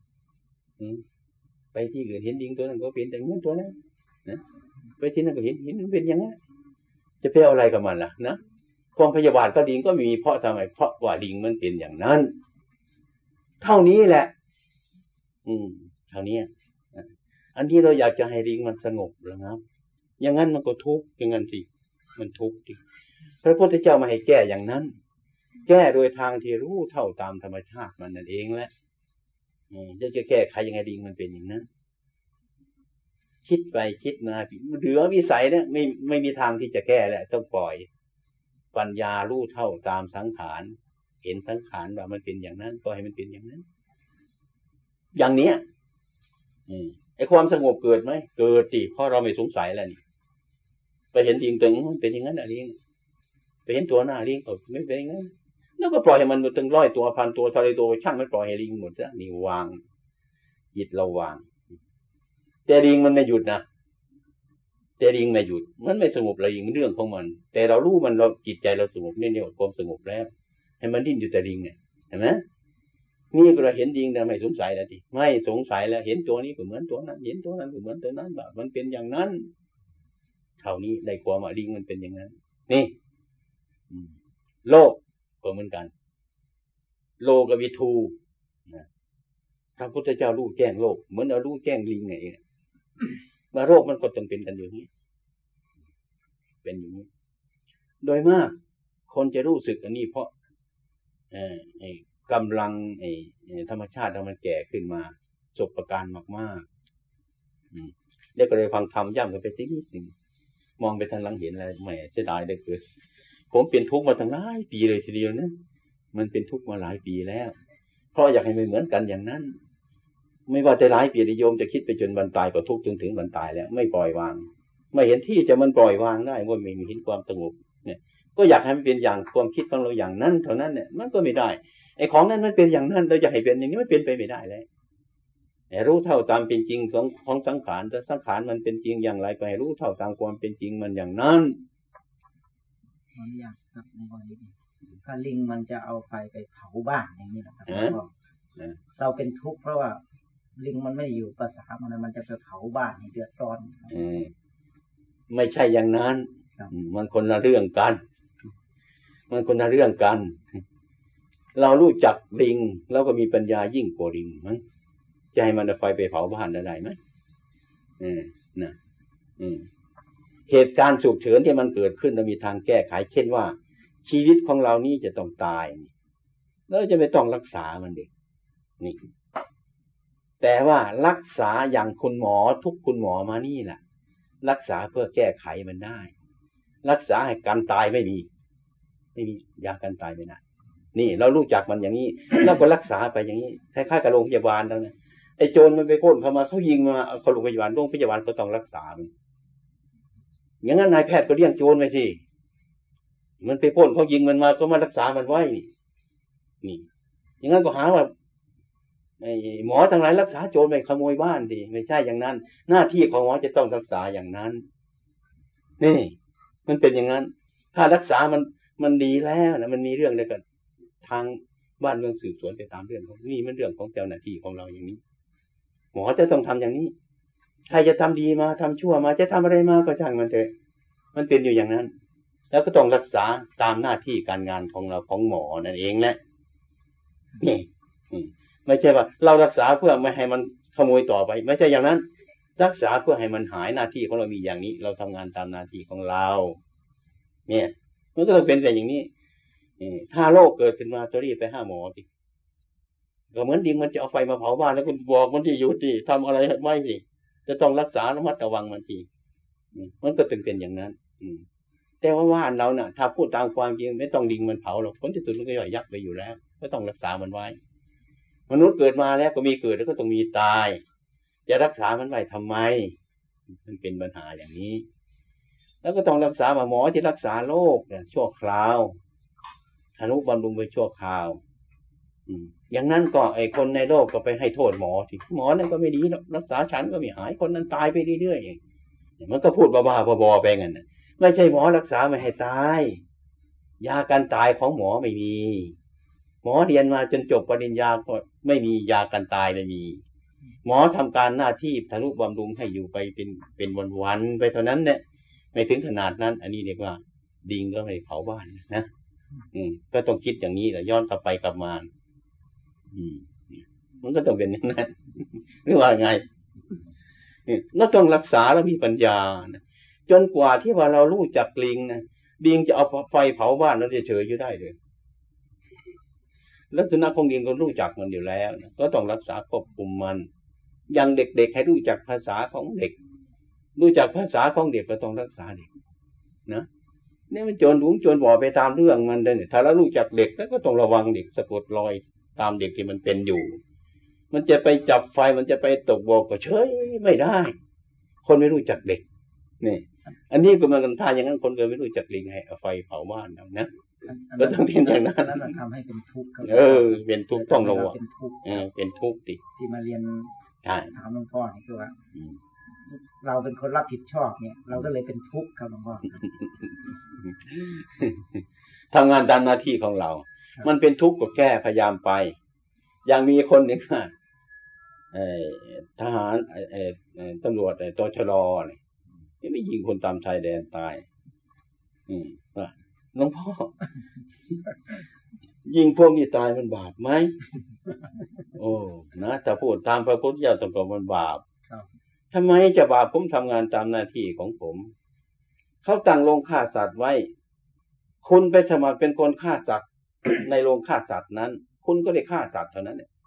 ไปที่อื่นเห็นลิงตัวนั้นก็เป็นอย่างนั้นตัวนั้นนะไปที่นั่นก็เห็นเห็นมันเป็นอย่างนั้นจะไปเอาอะไรกับมันล่ะนะความพยาบาทก็ลิงก็มีเพราะทำไมเพราะว่าลิงมันเป็นอย่างนั้นเท่านี้แหละอืมเท่านี้อันที่เราอยากจะให้ลิงมันสงบแล้วครับอย่างนั้นมันก็ทุกข์อย่างนั้นสิมันทุกข์ดิพระพุทธเจ้ามาให้แก้อย่างนั้นแก้โดยทางที่รู้เท่าตามธรรมชาติมันนั่นเองแหละอืมจะแก้ไขยังไงลิงมันเป็นอย่างนั้นคิดไปคิดมาเหลือวิสัยเนี่ยไม่ไม่มีทางที่จะแก้แล้วต้องปล่อยปัญญารู้เท่าตามสังขารเห็นสังขารว่ามันเป็นอย่างนั้นก็ให้มันเป็นอย่างนั้นอย่างเนี้ยอืมไอ้ความสงบเกิดไหมเกิดดิเพราะเราไม่สงสัยแล้วนี่ไปเห็นลิงตึงมันเป็นอย่างนั้นอะลิงไปเห็นตัวหน้าลิงก็ไม่เป็นอย่างนั้นแล้วก็ปล่อยให้มันตึงร้อยตัวพันตัวทะเลตัวช่างมันปล่อยให้ลิงหมดซะนี่วางจิตเราวางแต่ลิงมันไม่หยุดนะแต่ลิงไม่หยุดมันไม่สงบเลยลิงเรื่องของมันแต่เรารู้มันเราจิตใจเราสงบนี่เนี่ยความสงบแล้วให้มันดิ้นอยู่แต่ลิงเนี่ยเห็นไหมนี่เราเห็นลิงแต่ไม่สงสัยแล้วทีไม่สงสัยแล้วเห็นตัวนี้ก็เหมือนตัวนั้นเห็นตัวนั้นก็เหมือนตัวนั้นแบบมันเป็นอย่างนั้นเท่านี้ได้ความว่าลิงมันเป็นอย่างนั้นนี่โลกก็เหมือนกันโลกวิทูพระพุทธเจ้ารู้แจ้งโลกเหมือนเรารู้แจ้งลิงไงมาโรคมันก็ต้องเป็นกันอย่างนี้เป็นอย่างนี้โดยมากคนจะรู้สึกอันนี้เพราะไอ้กำลังไอ้ธรรมชาติเรามันแก่ขึ้นมาจบประการมากๆแล้วก็เลยฟังธรรมย่ำกันไปสักนิดหนึ่งมองไปทางหลังเห็นอะไรแหมเสียดายได้เกิดผมเป็นทุกข์มาตั้งหลายปีเลยทีเดียวนะมันเป็นทุกข์มาหลายปีแล้วเพราะอยากให้มันเหมือนกันอย่างนั้นไม่ว่าจะหลายปีนิยมจะคิดไปจนวันตายก็ทุกข์จนถึงวันตายแล้วไม่ปล่อยวางไม่เห็นที่จะมันปล่อยวางได้ว่าไม่มีเห็นความสงบเนี่ยก็อยากให้มันเป็นอย่างความคิดของเราอย่างนั้นเท่านั้นเนี่ยมันก็ไม่ได้ไอ้ของนั้นมันเป็นอย่างนั้นเราจะให้เป็นอย่างนี้มันเป็นไปไม่ได้เลยให้รู้เท่าตามเป็นจริงของสังขารแต่สังขารมันเป็นจริงอย่างไรก็ให้รู้เท่าตามความเป็นจริงมันอย่างนั้นมันอยากครับในวันนี้ถ้าลิงมันจะเอาไฟไปเผาบ้านอย่างนี้นะครับเราเป็นทุกข์เพราะว่าลิงมันไม่อยู่ภาษามันมันจะไปเผาบ้านให้เดือดร้อนไม่ใช่อย่างนั้นมันคนละเรื่องกันมันคนละเรื่องกันเรารู้จักลิงแล้วก็มีปัญญายิ่งกว่าลิงมั้งจะให้มันเอาไฟไปเผาบ้านได้ไหมเออนะอืมเหตุการณ์ฉุกเฉินที่มันเกิดขึ้นเรามีทางแก้ไขเช่นว่าชีวิตของเรานี่จะต้องตายแล้วจะไม่ต้องรักษามันเด็กนี่แต่ว่ารักษาอย่างคุณหมอทุกคุณหมอมานี่แหละรักษาเพื่อแก้ไขมันได้รักษาให้การตายไม่มีไม่มียาการตายไม่ได้นี่เรารู้จักมันอย่างนี้แล้วก็รักษาไปอย่างนี้คล้ายๆกับโรงพยาบาลแล้วนะไอ้โจรมันไปพ่นเข้ามาเขายิงมาเขาโรงพยาบาลโรงพยาบาลก็ต้องรักษามันอย่างนั้นนายแพทย์ก็เลี้ยงโจรไปสิมันไปพ่นเขายิงมันมาก็มารักษามันไว้นี่อย่างนั้นก็หาว่าไอ้หมอทั้งหลายรักษาโจรไปขโมยบ้านดิไม่ใช่อย่างนั้นหน้าที่ของหมอจะต้องรักษาอย่างนั้นนี่มันเป็นอย่างนั้นถ้ารักษามันมันดีแล้วนะมันมีเรื่องเดียวกันทางบ้านเมืองสืบสวนไปตามเรื่องของนี่มันเรื่องของเจ้าหน้าที่ของเราอย่างนี้หมอจะต้องทำอย่างนี้ใครจะทำดีมาทำชั่วมาจะทำอะไรมาก็ช่างมันเถอะมันเป็นอยู่อย่างนั้นแล้วก็ต้องรักษาตามหน้าที่การงานของเราของหมอนั่นเองแหละนี่ไม่ใช่ว่าเรารักษาเพื่อไม่ให้มันขโมยต่อไปไม่ใช่อย่างนั้นรักษาเพื่อให้มันหายหน้าที่ของเรามีอย่างนี้เราทำงานตามหน้าที่ของเราเนี่ยมันก็ต้องเป็นแต่อย่างนี้ถ้าโรคเกิดขึ้นมาจะรีบไปหาหมอสิก็เหมือนดิงมันจะเอาไฟมาเผาบ้านแล้วคุณบอกมันที่อยู่ที่ทำอะไรไม่สิจะต้องรักษาระมัดระวังมันทีมันก็ถึงเป็นอย่างนั้นแต่ว่าว่านเราน่ะถ้าพูดตามความจริงไม่ต้องดิงมันเผาหรอกผลที่สุดมันก็ย่อยยับไปอยู่แล้วก็ต้องรักษามันไว้มนุษย์เกิดมาแล้วก็มีเกิดแล้วก็ต้องมีตายจะรักษามันไว้ทำไมมันเป็นปัญหาอย่างนี้แล้วก็ต้องรักษาหมอที่รักษาโรคเนี่ยชั่วคราวทนุบำรุงไปชั่วคราวอย่างนั้นก็ไอ้คนในโลกก็ไปให้โทษหมอที่หมอนั่นก็ไม่ดีรักษาฉันก็ไม่หายคนนั้นตายไปเรื่อยๆมันก็พูดบ้าๆบอๆไปงั้นไม่ใช่หมอรักษาไม่ให้ตายยากันตายของหมอไม่มีหมอเรียนมาจนจบปริญญาก็ไม่มียากันตายไม่มีหมอทำการหน้าที่ทนุบำรุงให้อยู่ไปเป็นเป็นวันๆไปเท่านั้นเนี่ยไม่ถึงขนาดนั้นอันนี้เรียกว่าดิงก็ไม่เผาบ้านนะอืมก็ต้องคิดอย่างนี้แหละย้อนกลับไปกลับมาอืมมันก็ต้องเป็นอย่างนั้นหรือว่าไงเราต้องรักษาแล้วมีปัญญานะจนกว่าที่ว่าเรารู้จักลิงนะลิงจะเอาไฟเผาบ้านเราจะเฉยอยู่ได้เลยลักษณะของลิงก็รู้จักมันอยู่แล้วนะก็ต้องรักษาควบคุมมันอย่างเด็กๆให้รู้จักภาษาของเด็กรู้จักภาษาของเด็กก็ต้องรักษาเด็กนะนี่มันโจรหลงโจรบ่อไปตามเรื่องมันเลยเนี่ยถ้าเรารู้จักเด็กแล้วก็ต้องระวังเด็กสะกดรอยตามเด็กที่มันเป็นอยู่มันจะไปจับไฟมันจะไปตกบ่อก็เฉยไม่ได้คนไม่รู้จักเด็กนี่อันนี้ก็มันท่าอย่างนั้นคนก็ไม่รู้จักลิงให้เอาไฟเผาบ้านเรานะก็ต้องเป็นอย่างนั้นนั่นมันทำให้เป็นทุกข์เออเป็นทุกข์ต้องระวังเออเป็นทุกข์ดิที่มาเรียนใช่ถามหลวงพ่อนี่คือว่าเราเป็นคนรับผิดชอบเนี่ยเราก็เลยเป็นทุกข์ครับหลวงพ่อทำงานตามหน้าที่ของเรามันเป็นทุกข์ก็แก้พยายามไปอย่างมีคนหนึ่งทหารตำรวจตชรนี่ไม่ยิงคนตามชายแดนตายหลวงพ่อยิงพวกนี้ตายมันบาปไหมโอ้นะแต่พูดตามพระพุทธเจ้าตรงๆมันบาปทำไมจะบาปผมทำงานตามหน้าที่ของผมเขาตั้งโรงฆ่าสัตว์ไว้คุณไปสมัครเป็นคนฆ่าสัตว์ในโรงฆ่าสัตว์นั้นคุณก็ได้ฆ่าสัตว์เท่านั้นเนี่ย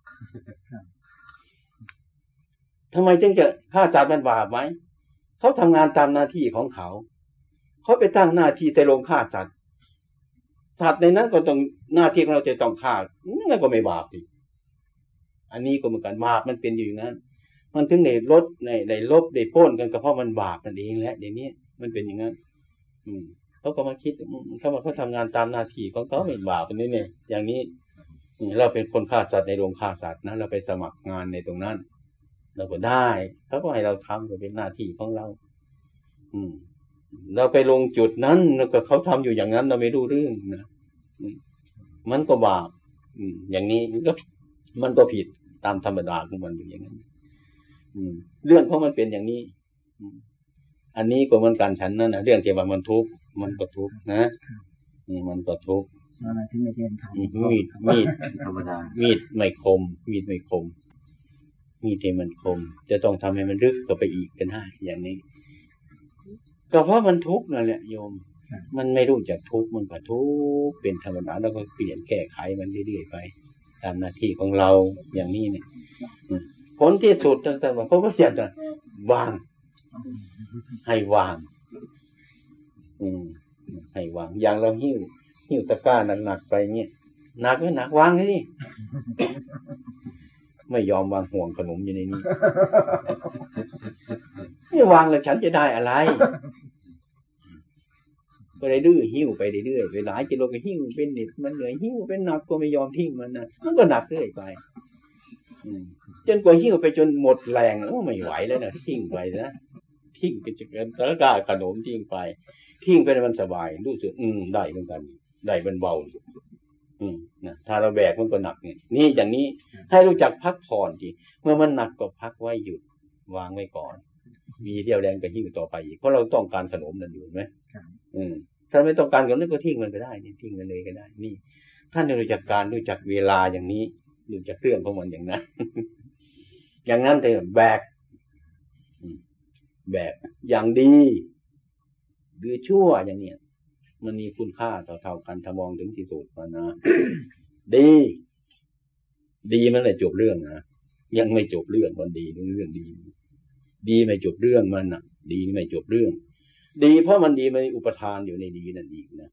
ทำไมจึงจะฆ่าสัตว์มันบาปไหมเขาทำงานตามหน้าที่ของเขาเขาไปตั้งหน้าที่ในโรงฆ่าสัตว์สัตว์ในนั้นก็ต้องหน้าที่ของเราจะต้องฆ่านั่นก็ไม่บาปอีกอันนี้ก็เหมือนกันบาปมันเป็นอยู่อย่างนั้นมันถึงในลดในในลบในป้นกันก็เพราะมันบาปนั่นเองแหละอย่างนี้มันเป็นอย่างนั้นอืมเขาก็มาคิดเขามาเขาทำงานตามหน้าที่ของเขาไม่บาปอันนี้เนี่ยอย่างนี้เราเป็นคนฆ่าสัตว์ในโรงฆ่าสัตว์นะเราไปสมัครงานในตรงนั้นเราก็ได้เขาก็ให้เราทำก็เป็นหน้าที่ของเราอืมเราไปลงจุดนั้นแล้วก็เขาทำอยู่อย่างนั้นเราไม่รู้เรื่องนะมันก็บาปอืมอย่างนี้มันก็มันก็ผิดตามธรรมดาของมันอยู่อย่างนั้นอืมเรื่องเพราะมันเป็นอย่างนี้อันนี้ก็เหมือนกันฉันนั่นนะเรื่องที่ว่ามันทุกข์มันก็ทุกข์นะนี่มันก็ทุกข์อะไรที่ไม่เรียนทำมีดมีดธรรมดามีดไม่คมมีดไม่คมมีดที่มันคมจะต้องทำให้มันลึกเข้าไปอีกกันได้อย่างนี้ก็เพราะมันทุกข์นั่นแหละโยมมันไม่รู้จักทุกข์มันก็ทุกข์เป็นธรรมดาแล้วก็เปลี่ยนแก้ไขมันเรื่อยๆไปตามหน้าที่ของเราอย่างนี้เนี่ยผลที่สุดต่างๆว่าเขาก็จะวางให้วางอืมให้วางอย่างเราหิ้วหิ้วตะกร้าหนักๆไปเนี่ยหนักไม่หนักวางนี่ไม่ยอมวางห่วงขนมอยู่ในนี้ไม่วางแล้วฉันจะได้อะไรก็เลยดื้อหิ้วไปเรื่อยๆไปหลายกิโลก็หิ้วเป็นนิดมันเหนื่อยหิ้วเป็นหนักก็ไม่ยอมทิ้งมันนะมันก็หนักเรื่อยไปจนกว่าหิ้วไปจนหมดแรงแล้วไม่ไหวแล้วนะทิ้งไปนะทิ้งไปจนตะกร้าขนมทิ้งไปทิ้งไปมันสบายรู้สึกอืมได้เหมือนกันได้มันเบาอืมนะถ้าเราแบกมันก็หนักเนี่ยนี่อย่างนี้ให้รู้จักพักผ่อนทีเมื่อมันหนักก็พักไว้หยุดวางไว้ก่อนมีเรี่ยวแรงก็หิ้วต่อไปอีกเพราะเราต้องการขนมนั่นอยู่ไหมอืมถ้าไม่ต้องการขนมก็ทิ้งมันก็ได้นี่ทิ้งมันเลยก็ได้นี่ท่านรู้จักการรู้จักเวลาอย่างนี้รู้จักเรื่องของมันอย่างนั้นอย่างนั้นแต่แบกแบกอย่างดีหรือชั่วอย่างเนี้ยมันมีคุณค่าเท่าๆกันถ้ามองถึงที่สุดมันนะดีดีมันเลยจบเรื่องนะยังไม่จบเรื่องมันดีเรื่องดีดีไม่จบเรื่องมันน่ะดีไม่จบเรื่องดีเพราะมันดีมันอุปทานอยู่ในดีนั่นอีกนะ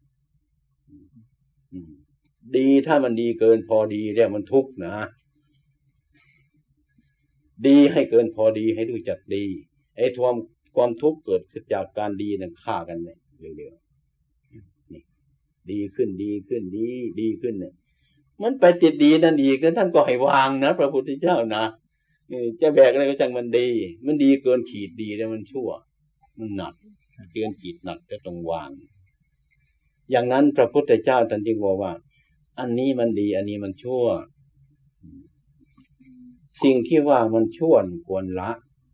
ดีถ้ามันดีเกินพอดีเรียกมันทุกข์นะดีให้เกินพอดีให้รู้จักดีไอ้ความความทุกข์เกิดขึ้นจากการดีนั่นฆ่ากันเนี่ยเร็วๆนี่ดีขึ้นดีขึ้นดีดีขึ้นเนี่ยมันไปติดดีนั่นดีก็ท่านก็ให้วางนะพระพุทธเจ้านะจะแบกอะไรก็จังมันดีมันดีเกินขีดดีแล้วมันชั่วมันหนักเกินขีดหนักจะต้องวางอย่างนั้นพระพุทธเจ้าท่านจึงบอกว่าอันนี้มันดีอันนี้มันชั่วสิ่งที่ว่ามันชั่วควรละ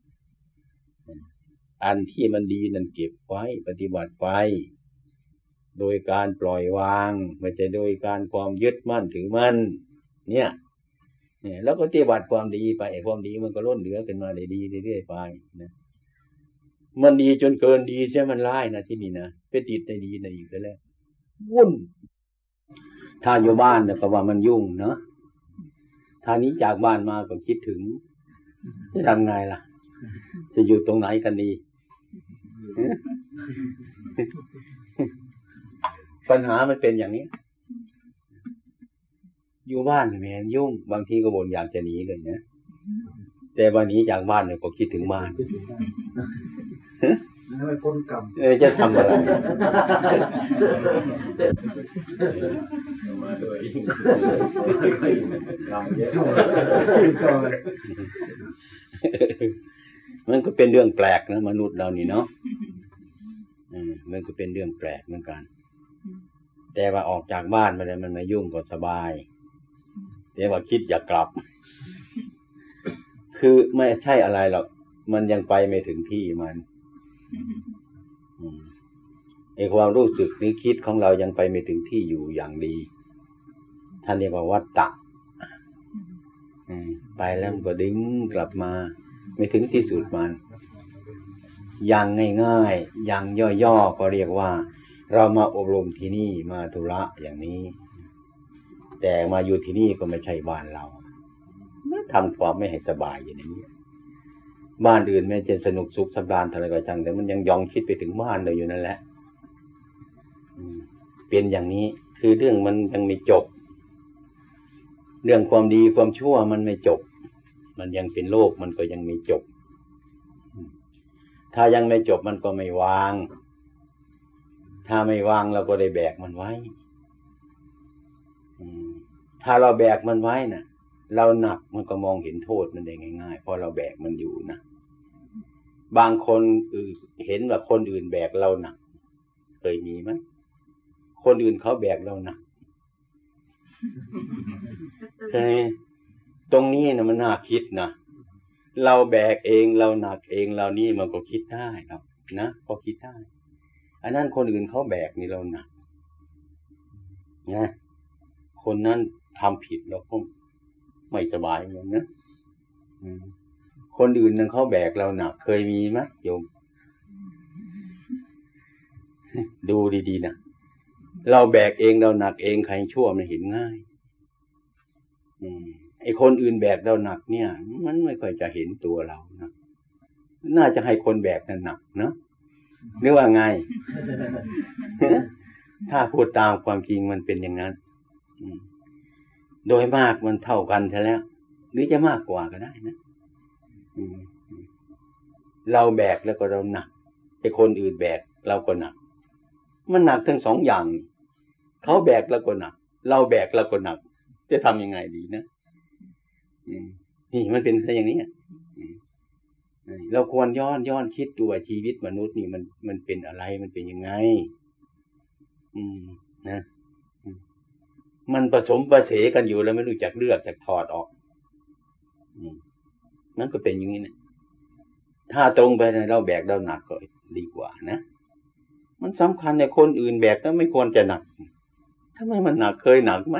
อันที่มันดีนั้นเก็บไว้ปฏิบัติไปโดยการปล่อยวางไม่ใช่โดยการความยึดมั่นถือมั่นเนี่ยเนี่ยแล้วก็ปฏิบัติความดีไปความดีมันก็ล้นเหลือขึ้นมาได้ดีเรื่อยๆไปนะมันดีจนเกินดีใช่มันร้ายนะที่นี่นะไปติดในดีในอีกแล้ววุ่นถ้าอยู่บ้านเนี่ยก็ว่ามันยุ่งเนาะถ้านี้จากบ้านมาก็คิดถึงจะทำไงล่ะจะอยู่ตรงไหนกันดีปัญหามันเป็นอย่างนี้อยู่บ้านแม่นยุ่งบางทีก็บ่นอยากจะหนีเลยนะแต่วันนี้จากบ้านเนี่ยก็คิดถึงบ้านไม่พ้นกรรมเออจะทำอะไรมาด้วยกรรมเยอะมันก็เป็นเรื่องแปลกนะมนุษย์เรานี่เนาะอืมมันก็เป็นเรื่องแปลกเหมือนกันแต่ว่าออกจากบ้านมาเลยมันไม่ยุ่งก็สบายแต่ว่าคิดอยากกลับคือไม่ใช่อะไรหรอกมันยังไปไม่ถึงที่มันไอ้ความรู้สึกนึกคิดของเรายังไปไม่ถึงที่อยู่อย่างดีท่านเรียกว่าวัฏฏะไปแล้วมันก็ดึงกลับมาไม่ถึงที่สุดมันอย่างง่ายๆอย่างย่อๆก็เรียกว่าเรามาอบรมที่นี่มาธุระอย่างนี้แต่มาอยู่ที่นี่ก็ไม่ใช่บ้านเราทำความไม่ให้สบายอย่างนี้บ้านอื่นแม้จะสนุกสุขสำราญอะไรก็จังแต่มันยังยองคิดไปถึงบ้านเราอยู่นั่นแหละเป็นอย่างนี้คือเรื่องมันยังไม่จบเรื่องความดีความชั่วมันไม่จบมันยังเป็นโลกมันก็ยังไม่จบถ้ายังไม่จบมันก็ไม่วางถ้าไม่วางเราก็ได้แบกมันไว้ถ้าเราแบกมันไว้น่ะเราหนักมันก็มองเห็นโทษมันได้ง่ายๆเพราะเราแบกมันอยู่นะบางคนเห็นว่าคนอื่นแบกเราหนักเคยมีไหมคนอื่นเขาแบกเราหนักใช่ตรงนี้นะมันน่าคิดนะเราแบกเองเราหนักเองเรานี่มันก็คิดได้ครับนะก็คิดได้อันนั้นคนอื่นเขาแบกนี่เราหนักนะคนนั้นทำผิดเราก็ไม่สบายเหมือนนะคนอื่นนั้นเขาแบกเราหนักเคยมีไหมโยมดูดีๆนะเราแบกเองเราหนักเองใครชั่วมันเห็นง่ายไอ้คนอื่นแบกเราหนักเนี่ยมันไม่ค่อยจะเห็นตัวเรานะน่าจะให้คนแบกนั่นหนักเนาะหรือว่าไง ถ้าพูดตามความจริงมันเป็นอย่างนั้นโดยมากมันเท่ากันใช่แล้วหรือจะมากกว่าก็ได้นะเราแบกแล้วก็เราหนักไอ้คนอื่นแบกเราก็หนักมันหนักทั้งสองอย่างเขาแบกแล้วก็หนักเราแบกแล้วก็หนักจะทำยังไงดีนะนี่มันเป็นอย่างนี้เราควรย้อนย้อนคิดดูว่าชีวิตมนุษย์นี่มันมันเป็นอะไรมันเป็นยังไงอืมนะมันผสมประเสกันอยู่แล้วไม่รู้จักเลือกจักถอดออกอืมนั่นก็เป็นอย่างนี้นะถ้าตรงไปเราแบกเราหนักก็ดีกว่านะมันสำคัญในคนอื่นแบกแล้วไม่ควรจะหนักทำไมมันหนักเคยหนักไหม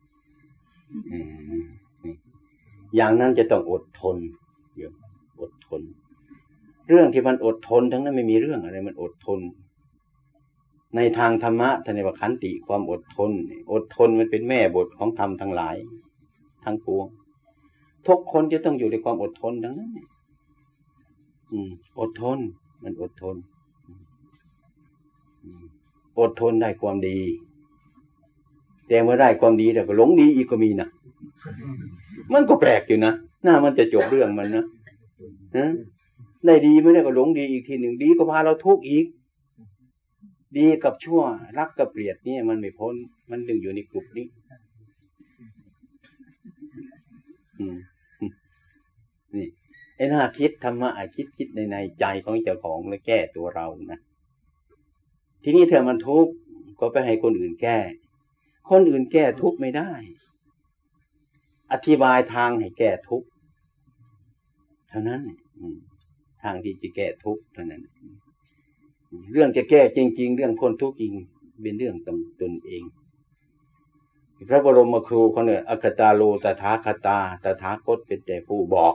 อย่างนั้นจะต้องอดทนเดี๋ยวอดทนเรื่องที่มันอดทนทั้งนั้นไม่มีเรื่องอะไรมันอดทนในทางธรรมะท่านเรียกว่าขันติความอดทนอดทนมันเป็นแม่บทของธรรมทั้งหลายทั้งปวงทุกคนจะต้องอยู่ในความอดทนทั้งนั้นอืมอดทนมันอดทนอดทนได้ความดีแต่เมื่อได้ความดีแต่ก็หลงดีอีกก็มีนะมันก็แปลกอยู่นะหน้ามันจะจบเรื่องมันนะได้ดีไม่ได้ก็หลงดีอีกทีหนึ่งดีก็พาเราทุกข์อีกดีกับชั่วรักกับเกลียดนี่มันไม่พ้นมันดึงอยู่ในกลุ่มนี้อืมนี่ไอ้หน้าคิดธรรมะไอ้คิดคิดในในใจของเจ้าของแล้วแก้ตัวเรานะทีนี้เธอมันทุกข์ก็ไปให้คนอื่นแก้คนอื่นแก้ทุกข์ไม่ได้อธิบายทางให้แก้ทุกข์เท่านั้นทางที่จะแก้ทุกข์เท่านั้นเรื่องจะแก้จริงๆเรื่องพ้นทุกข์จริงเป็นเรื่องตนตนเองพระบรมครูเขาเนี่ยอคตาโลตถาคตาตถาคตเป็นแต่ผู้บอก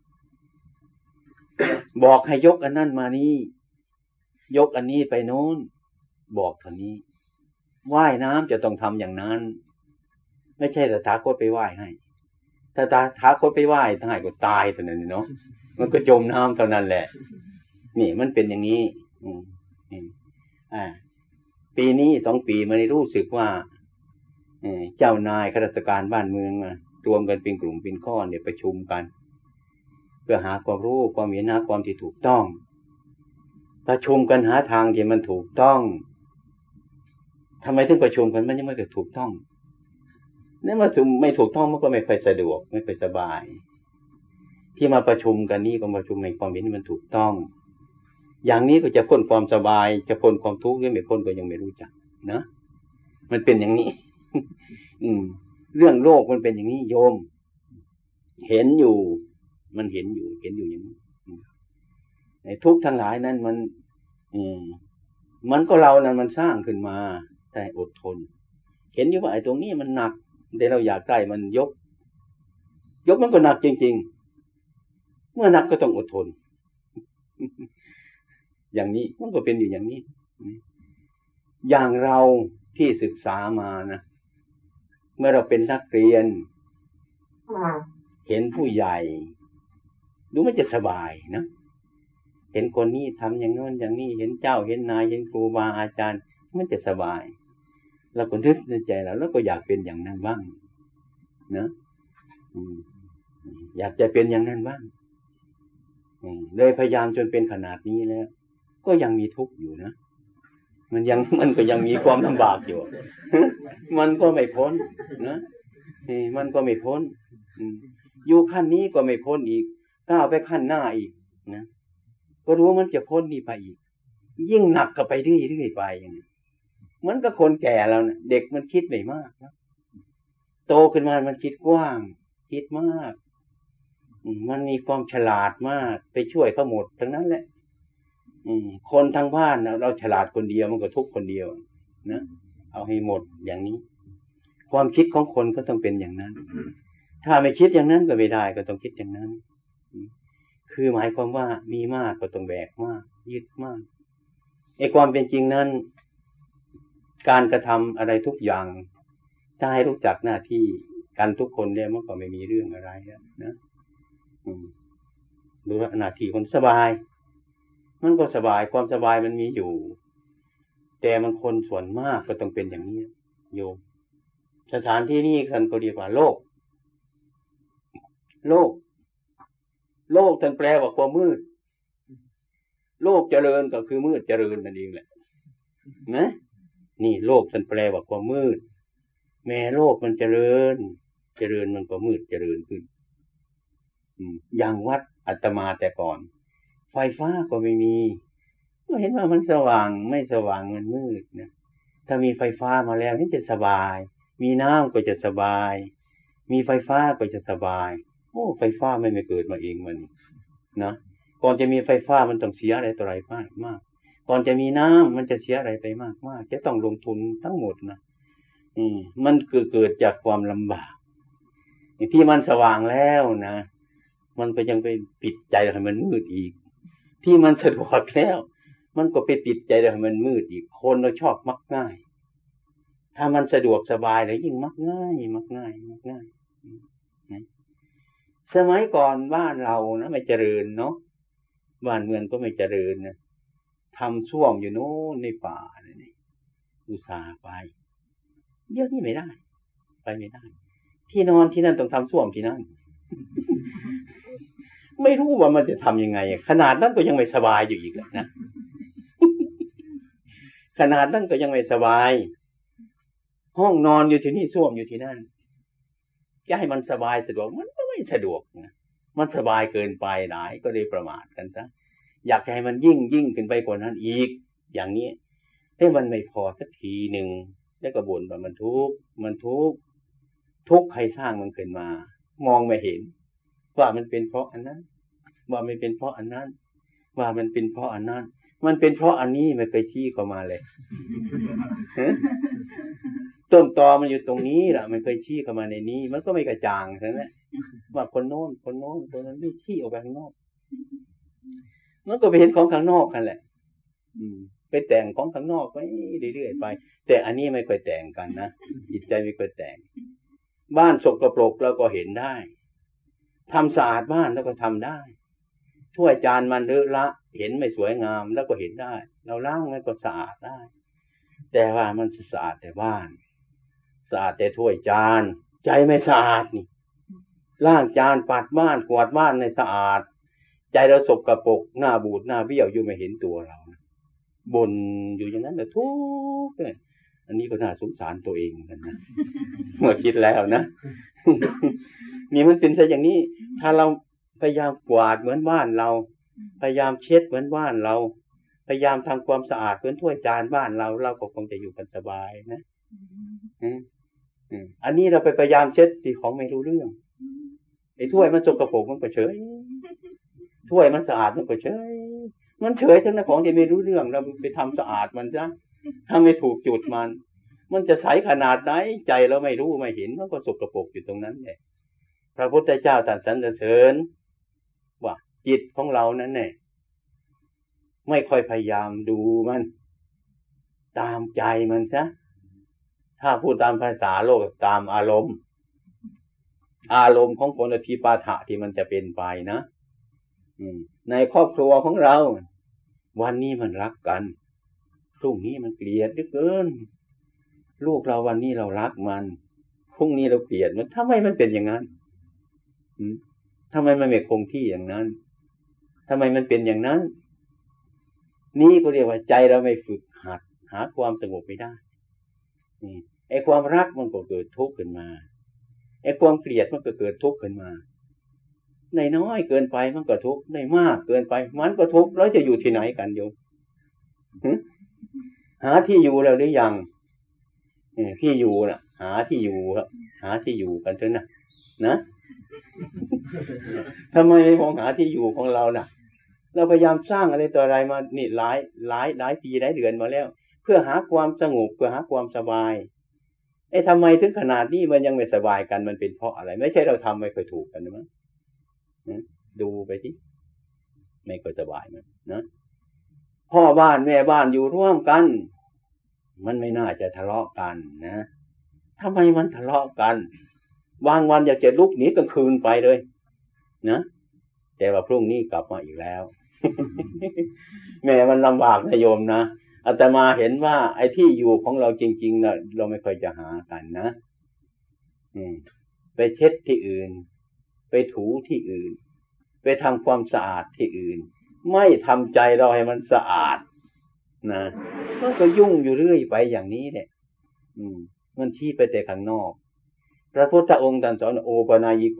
บอกให้ยกอันนั้นมานี้ยกอันนี้ไปโน้นบอกเท่านี้ว่ายน้ำจะต้องทำอย่างนั้นไม่ใช่ตถาคตไปว่ายให้ถ้าตถาคตไปว่ายทั้งหลายก็ตายเท่านั้นเนาะมันก็จมน้ำเท่านั้นแหละนี่มันเป็นอย่างนี้อืมอ่าปีนี้สองปีมาได้รู้สึกว่าเจ้านายข้าราชการบ้านเมืองมารวมกันเป็นกลุ่มเป็นก้อนเนี่ยประชุมกันเพื่อหาความรู้ความเห็นหาความที่ถูกต้องประชุมกันหาทางที่มันถูกต้องทำไมถึงประชุมกันมันยังไม่เกิดถูกต้องนั่นมาถึงไม่ถูกต้องมันก็ไม่ค่อยสะดวกไม่ค่อยสบายที่มาประชุมกันนี้ก็ประชุมในความเห็นที่มันถูกต้องอย่างนี้ก็จะพ้นความสบายจะพ้นความทุกข์หรือไม่พ้นก็ยังไม่รู้จักนะมันเป็นอย่างนี้ อืมเรื่องโลกมันเป็นอย่างนี้โยมเห็นอยู่มันเห็นอยู่เห็นอยู่อย่างนี้ไอ้ทุกข์ทั้งหลายนั้นมันอืมมันก็เรานั้นมันสร้างขึ้นมาแต่อดทนเห็นอยู่ว่าไอ้ตรงนี้มันหนักแต่เราอยากได้มันยกยกมันก็หนักจริงๆเมื่อหนักก็ต้องอดทน อย่างนี้มันก็เป็นอยู่อย่างนี้อย่างเราที่ศึกษามานะเมื่อเราเป็นนักเรียนเห็นผู้ใหญ่ดูมันจะสบายนะเห็นคนนี้ทำอย่างโน้นอย่างนี้เห็นเจ้าเห็นนายเห็นครูบาอาจารย์มันจะสบายเราก็นึกในใจเราแล้วก็อยากเป็นอย่างนั้นบ้างนะอยากจะเป็นอย่างนั้นบ้างเลยพยายามจนเป็นขนาดนี้แล้วก็ยังมีทุกข์อยู่นะมันยังมันก็ยังมีความลำบากอยู่ มันก็ไม่พ้นนะมันก็ไม่พ้นอยู่ขั้นนี้ก็ไม่พ้นอีกก้าวไปขั้นหน้าอีกนะก็รู้ว่ามันจะพ้นนี่ไปอีกยิ่งหนักก็ไปเรื่อยๆไปอย่างนี้มันก็คนแก่แล้วนะเด็กมันคิดไม่มากนะโตขึ้นมามันคิดกว้างคิดมากมันมีความฉลาดมากไปช่วยเขาหมดทั้งนั้นแหละคนทางบ้านเราฉลาดคนเดียวมันก็ทุกข์คนเดียวนะเอาให้หมดอย่างนี้ความคิดของคนก็ต้องเป็นอย่างนั้นถ้าไม่คิดอย่างนั้นก็ไม่ได้ก็ต้องคิดอย่างนั้นคือหมายความว่ามีมากก็ต้องแบกมากยึดมากไอ้ความเป็นจริงนั้นการกระทำอะไรทุกอย่างถ้าให้รู้จักหน้าที่กันทุกคนเนี่ยมันก็ไม่มีเรื่องอะไรนะดูหน้าที่คนสบายมันก็สบายความสบายมันมีอยู่แต่มันคนส่วนมากก็ต้องเป็นอย่างนี้โยมสถานที่นี้ท่านก็เรียกว่าโลกโลกโลกท่านแปลว่าความมืดโลกเจริญก็คือมืดเจริญนั่นเองแหละนะนี่โลกท่านแปลว่าความมืดแม้โลกมันเจริญเจริญมันก็มืดเจริญขึ้นอย่างวัดอาตมาแต่ก่อนไฟฟ้าก็ไม่มีก็เห็นว่ามันสว่างไม่สว่างมันมืดนะถ้ามีไฟฟ้ามาแล้วนี่จะสบายมีน้ำก็จะสบายมีไฟฟ้าก็จะสบายโอ้ไฟฟ้าไม่ไม่เกิดมาเองมันนะก่อนจะมีไฟฟ้ามันต้องเสียอะไรต่ออะไรมากมากก่อนจะมีน้ำมันจะเสียอะไรไปมากมากจะต้องลงทุนทั้งหมดนะอืมมันเกิดเกิดจากความลำบากที่มันสว่างแล้วนะมันก็ยังไปปิดใจให้มันมืดอีกที่มันสะดวกแล้วมันก็ไปปิดใจให้มันมืดอีกคนเราชอบมักง่ายถ้ามันสะดวกสบายแล้วยิ่งมักง่ายมักง่ายมักง่ายสมัยก่อนบ้านเรานะไม่เจริญเนาะบ้านเมืองก็ไม่เจริญนะทำส้วมอยู่โน้นในป่านี่อุตส่าห์ไปเดี๋ยวนี้ไม่ได้ไปไม่ได้ที่นอนที่นั่นต้องทำส้วมที่นั่นไม่รู้ว่ามันจะทำยังไงขนาดนั้นก็ยังไม่สบายอยู่อีกเลยนะ ขนาดนั้นก็ยังไม่สบายห้องนอนอยู่ที่นี่ส้วมอยู่ที่นั่นจะให้มันสบายสะดวกมันก็ไม่สะดวกนะมันสบายเกินไปหลายก็เลยประมาทกันซะอยากให้มันยิ่งยิ่งขึ้นไปกว่านั้นอีกอย่างนี้ให้มันไม่พอสักทีหนึ่งแล้วก็บ่นว่ามันทุกข์มันทุกข์ทุกข์ใครสร้างมันขึ้นมามองไม่เห็นว่ามันเป็นเพราะอันนั้นว่ามันเป็นเพราะอันนั้นว่ามันเป็นเพราะอันนั้นมันเป็นเพราะอันนี้ไม่เคยชี้เข้ามาเลย ต้นตอมันอยู่ตรงนี้แหละมันเคยชี้เข้ามาในนี้มันก็ไม่กระจ่างใช่ไหมว่าคนโน้นคนโน้นคนนั้นไม่ชี้ออกไปข้างนอกมันก็ไปเห็นของข้างนอกกันแหละอืมไปแต่งของข้างนอกไปเรื่อยๆไปแต่อันนี้ไม่ค่อยแต่งกันนะจิตใจไม่ค่อยแต่งบ้านสกปรกเราก็เห็นได้ทำสะอาดบ้านแล้วก็ทำได้ถ้วยจานมันเลอะละเห็นไม่สวยงามแล้วก็เห็นได้เราล้างมันก็สะอาดได้แต่ว่ามันสะอาดแต่บ้านสะอาดแต่ถ้วยจานใจไม่สะอาดนี่ล้างจานปัดบ้านกวาดบ้านในสะอาดใจเราสกปรกหน้าบูดหน้าเบี้ยวอยู่ไม่เห็นตัวเราบ่นอยู่อย่างนั้นแต่ทุกข์เนี่ยอันนี้ก็น่าสงสารตัวเองเหมือนกันนะเมื่อคิดแล้วนะ นี่มันเป็นซะอย่างนี้ถ้าเราพยายามกวาดเหมือนบ้านเราพยายามเช็ดเหมือนบ้านเราพยายามทำความสะอาดเหมือนถ้วยจานบ้านเราเราก็คงจะอยู่กันสบายนะอันนี้เราไปพยายามเช็ดสิของไม่รู้เรื่องไอ้ถ้วยมันสกปรกมันก็เฉยถ้วยมันสะอาดมันก็เฉยมันเฉยทั้งนั้นของที่ไม่รู้เรื่องเราไปทำสะอาดมันซะถ้าไม่ถูกจุดมันมันจะใสขนาดไหนใจเราไม่รู้ไม่เห็นมันก็สกปรกอยู่ตรงนั้นแหละพระพุทธเจ้าตรัสสรรเสริญว่าจิตของเรานั้นเนี่ยไม่ค่อยพยายามดูมันตามใจมันซะถ้าพูดตามภาษาโลกตามอารมณ์อารมณ์ของคนอธิปาฐะที่มันจะเป็นไปนะในครอบครัวของเราวันนี้มันรักกันพรุ่งนี้มันเกลียดเหลือเกินลูกเราวันนี้เรารักมันพรุ่งนี้เราเกลียดมันทำไมมันเป็นอย่างนั้นทำไมมันไม่คงที่อย่างนั้นทำไมมันเป็นอย่างนั้นนี่ก็เรียกว่าใจเราไม่ฝึกหัดหาความสงบไม่ได้นี่ไอ้ความรักมันก็เกิดทุกข์ขึ้นมาไอ้ความเกลียดมันก็เกิดทุกข์ขึ้นมาในน้อยเกินไปมันก็ทุกข์ในมากเกินไปมันก็ทุกข์แล้วจะอยู่ที่ไหนกันโยมหาที่อยู่แล้วหรือยังที่อยู่น่ะหาที่อยู่หาที่อยู่กันเถอะนะนะทำไมไม่มองหาที่อยู่ของเราน่ะเราพยายามสร้างอะไรต่ออะไรมานี่หลายหลายหลายปีหลายเดือนมาแล้วเพื่อหาความสงบเพื่อหาความสบายไอ้ทำไมถึงขนาดนี้มันยังไม่สบายกันมันเป็นเพราะอะไรไม่ใช่เราทำไม่ค่อยถูกกันนะมั้งดูไปที่ไม่ค่อยสบายมันนะพ่อบ้านแม่บ้านอยู่ร่วมกันมันไม่น่าจะทะเลาะกันนะทำไมมันทะเลาะกันบางวันอยากจะลุกหนีกลางคืนไปเลยนะแต่ว่าพรุ่งนี้กลับมาอีกแล้ว แม่มันลำบากนะโยมนะอาตมาเห็นว่าไอ้ที่อยู่ของเราจริงๆนะเราไม่ค่อยจะหากันนะไปเช็ดที่อื่นไปถูที่อื่นไปทำความสะอาดที่อื่นไม่ทำใจเราให้มันสะอาดนะมันก็ยุ่งอยู่เรื่อยไปอย่างนี้แหละมันชี้ไปแต่ข้างนอกพระพุทธองค์ตรัสสอนโอปนายโก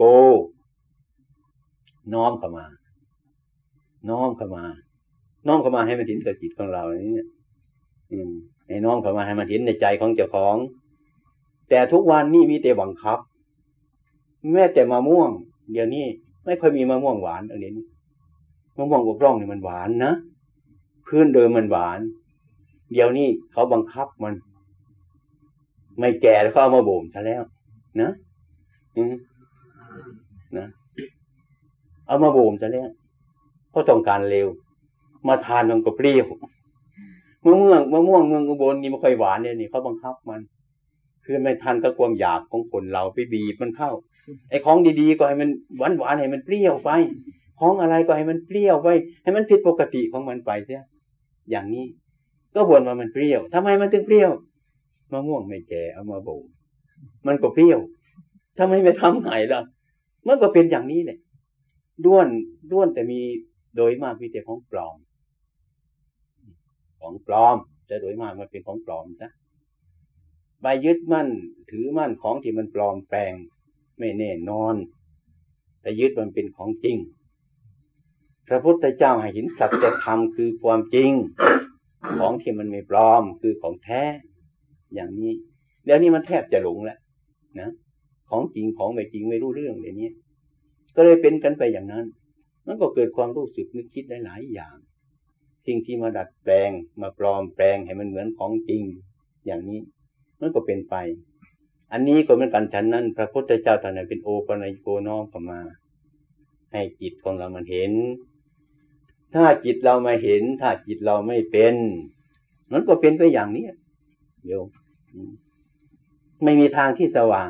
น้อมเข้ามาน้อมเข้ามาน้อมเข้ามาให้มันเห็นกับจิตของเราเนี่ยอืมให้น้อมเข้ามาให้มันเห็นในใจของเจ้าของแต่ทุกวันนี้มีแต่บังคับแม้แต่มะม่วงเดี๋ยวนี้ไม่ค่อยมีมะม่วงหวานอันนี้มะม่วงอกร่องนี่มันหวานนะพื้นเดิมมันหวานเดี๋ยวนี้เขาบังคับมันไม่แก่แล้วเขาเอามาบ่มซะแล้วนะอืมนะเอามาบ่มซะแล้วเพราะต้องการเร็วมาทานมันก็เปรี้ยวมะม่วงมะม่วงเมืองอุบลนี่ไม่ค่อยหวานเนี่ยนี่เขาบังคับมันคือไม่ทันกับความอยากของคนเราไปบีบมันเข้าไอ้ของดีๆก็ให้มันหวานๆให้มันเปรี้ยวไปของอะไรก็ให้มันเปรี้ยวไปให้มันผิดปกติของมันไปเสียอย่างนี้ก็บ่นว่ามันเปรี้ยวทำไมมันถึงเปรี้ยวมะม่วงไม่แก่เอามาบ่มมันก็เปรี้ยวทำไมไม่ทำไหนล่ะมันก็เป็นอย่างนี้แหละด้วนด้วนแต่มีโดยมากมีแต่ของปลอมของปลอมจะโดยมากมันเป็นของปลอมนะไปยึดมั่นถือมั่นของที่มันปลอมแปลงไม่แน่นอนแต่ยึดมันเป็นของจริงพระพุทธเจ้าให้เห็นสัจธรรมคือความจริงของที่มันไม่ปลอมคือของแท้อย่างนี้แล้วนี่มันแทบจะหลงแล้วนะของจริงของไม่จริงไม่รู้เรื่องเลยนี้ก็เลยเป็นกันไปอย่างนั้นมันก็เกิดความรู้สึกนึกคิดหลายๆอย่างสิ่งที่มาดัดแปลงมาปลอมแปลงให้มันเหมือนของจริงอย่างนี้มันก็เป็นไปอันนี้ก็เหมือนกันฉันนั้นพระพุทธเจ้าท่านเป็นโอปัญโกน้อมเข้ามาให้จิตของเรามันเห็นถ้าจิตเราไม่เห็นถ้าจิตเราไม่เป็นมันก็เป็นไปอย่างนี้โยมไม่มีทางที่สว่าง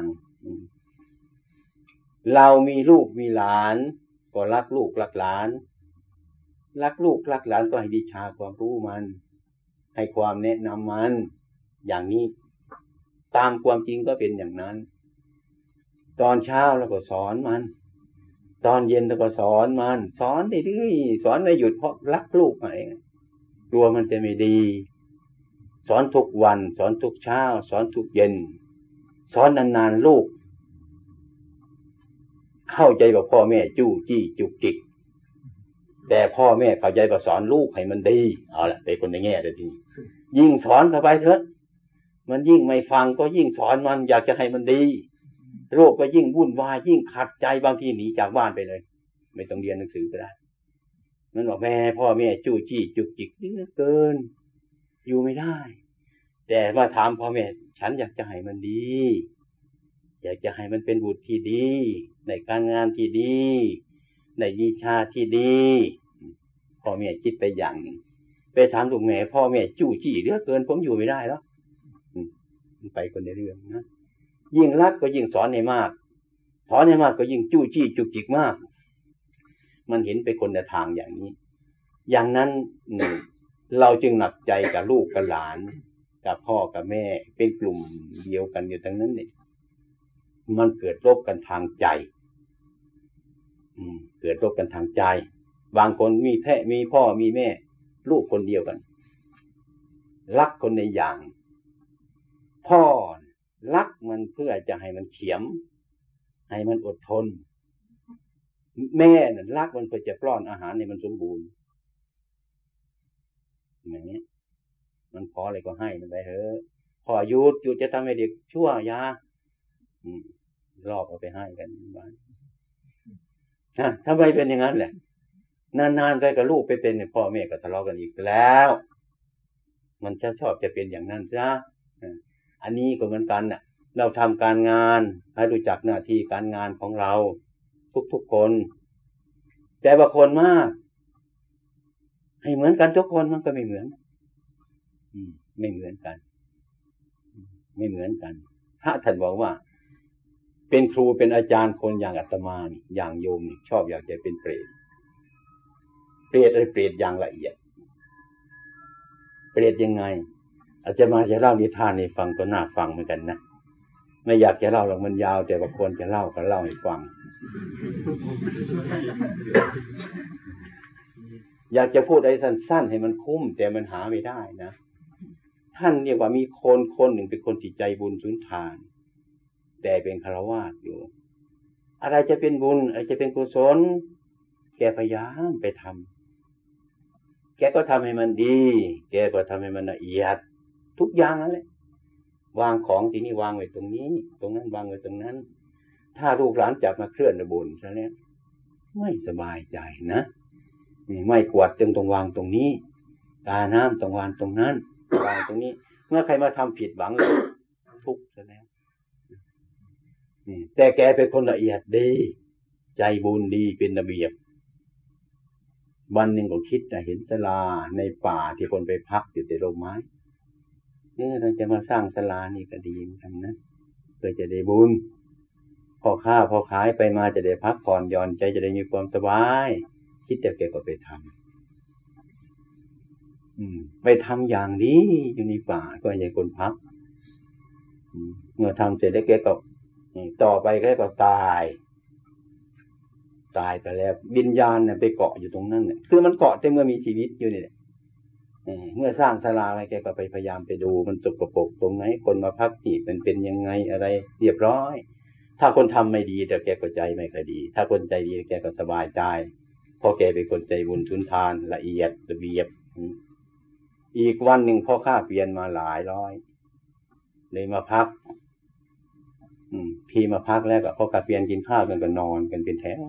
เรามีลูกมีหลานก็รักลูกรักหลานรักลูกรักหลานก็ให้วิชาความรู้มันให้ความแนะนำมันอย่างนี้ตามความจริงก็เป็นอย่างนั้นตอนเช้าเราก็สอนมันตอนเย็นเราก็สอนมันสอนเรื่อยๆสอนไม่หยุดเพราะรักลูกเองกลัวมันจะไม่ดีสอนทุกวันสอนทุกเช้าสอนทุกเย็นสอนนานๆลูกเข้าใจว่าพ่อแม่จู้จี้จุกจิกแต่พ่อแม่เข้าใจว่าสอนลูกให้มันดีเอาละเป็นคนในแง่เดี๋ยวนี้ยิ่งสอนเข้าไปเถอะมันยิ่งไม่ฟังก็ยิ่งสอนมันอยากจะให้มันดีโรคก็ยิ่งวุ่นวายยิ่งขัดใจบางทีหนีจากบ้านไปเลยไม่ต้องเรียนหนังสือก็ได้มันบอกแม่พ่อแม่จู้จี้จุกจิกนี่เกินอยู่ไม่ได้แต่ว่าถามพ่อแม่ฉันอยากจะให้มันดีอยากจะให้มันเป็นบุตรที่ดีในการงานที่ดีในวิชาที่ดีพ่อแม่คิดไปอย่างนึงไปถามลูกแม่พ่อแม่จู้จี้เหลือเกินผมอยู่ไม่ได้แล้วมันไปคนในเรื่องนะยิ่งรักก็ยิ่งสอนให้มากสอนให้มากก็ยิ่งจู้จี้จุกจิกมากมันเห็นไปคนในทางอย่างนี้อย่างนั้นหนึ่งเราจึงหนักใจกับลูกกับหลานกับพ่อกับแม่เป็นกลุ่มเดียวกันอยู่ทั้งนั้นเนี่ยมันเกิดรบกันทางใจเกิดรบกันทางใจบางคนมีแพ่มีพ่อมีแม่ลูกคนเดียวกันรักคนในอย่างพ่อรักมันเพื่อจะให้มันเขียมให้มันอดทนแม่น่ะรักมันเพื่อจะป้อนอาหารให้มันสมบูรณ์อย่างนี้มันพออะไรก็ให้มันไปเถอะพอหยุดหยุดจะทำให้เด็กชั่วยาลอกเอาไปให้กันบ้านนะทำไมเป็นอย่างนั้นแหละนานๆไปกับลูกไปเป็นพ่อแม่ก็ทะเลาะกันอีกแล้วมันจะชอบจะเป็นอย่างนั้นซะอันนี้ก็เหมือนกันน่ะเราทำการงานให้รู้จักหน้าที่การงานของเราทุกๆคนแต่บางคนมากให้เหมือนกันทุกคนมันก็ไม่เหมือนไม่เหมือนกันไม่เหมือนกันพระท่านบอกว่าเป็นครูเป็นอาจารย์คนอย่างอาตมานี่อย่างโยมนี่ชอบอยากจะเป็นเปรตเปรตอะไรเปรตอย่างละเอียดเปรตยังไงอาจจะมาจะเล่านิทานให้ฟังก็น่าฟังเหมือนกันนะไม่อยากจะเล่าหรอกมันยาวแต่ว่าควรจะเล่าก็เล่าให้ฟัง อยากจะพูดอะไรสั้นๆให้มันคุ้มแต่มันหาไม่ได้นะท่านเรียกว่ามีคนคนหนึ่งเป็นคนจิตใจบุญสุนทานแต่เป็นฆราวาสอยู่อะไรจะเป็นบุญอะไรจะเป็นกุศลแกพยายามไปทำแกก็ทำให้มันดีแกก็ทำให้มันละเอียดทุกอย่างนั่นแหละวางของที่นี่วางไว้ตรงนี้ตรงนั้นวางไว้ตรงนั้นถ้าลูกหลานจับมาเคลื่อนบุญซะแล้วไม่สบายใจนะนี่ไม่กวาดจึงต้องวางตรงนี้ตาน้ำต้องวางตรงนั้นวางตรงนี้เมื่อใครมาทำผิดหวังเลยทุกข์ซะแล้วนี่แต่แกเป็นคนละเอียดดีใจบุญดีเป็นระเบียบวันหนึ่งก็คิดจะเห็นศาลาในป่าที่คนไปพักอยู่แต่ร่มไม้เนี่ยเราจะมาสร้างศาลานี่ก็ดีเหมือนกันนะเพื่อจะได้บุญพอค้าพอขายไปมาจะได้พักผ่อนหย่อนใจจะได้มีความสบายคิดแต่แกก็ไปทำอืมไปทำอย่างนี้อยู่ในป่าก็ยังคนพักเมื่อทำเสร็จแล้วแกก็ต่อไปแกก็ตายตายไปแล้ววิญญาณเนี่ยไปเกาะอยู่ตรงนั้นเนี่ยคือมันเกาะแต่เมื่อมีชีวิตอยู่นี่แหละเมื่อสร้างศาลาอะไรแกก็ไปพยายามไปดูมันสกปรกตรงไหนคนมาพักที่มันเป็นยังไงอะไรเรียบร้อยถ้าคนทำไม่ดีแต่แกก็ใจไม่ค่อยดีถ้าคนใจดีแกก็สบายใจเพราะแกเป็นคนใจบุญทุนทานละเอียดระเบียบอีกวันหนึ่งพ่อข้าเปลี่ยนมาหลายร้อยเลยมาพักพี่มาพักแล้วก็พ่อข้าเปลี่ยนกินข้าวกันก็นอนกันเป็นแถว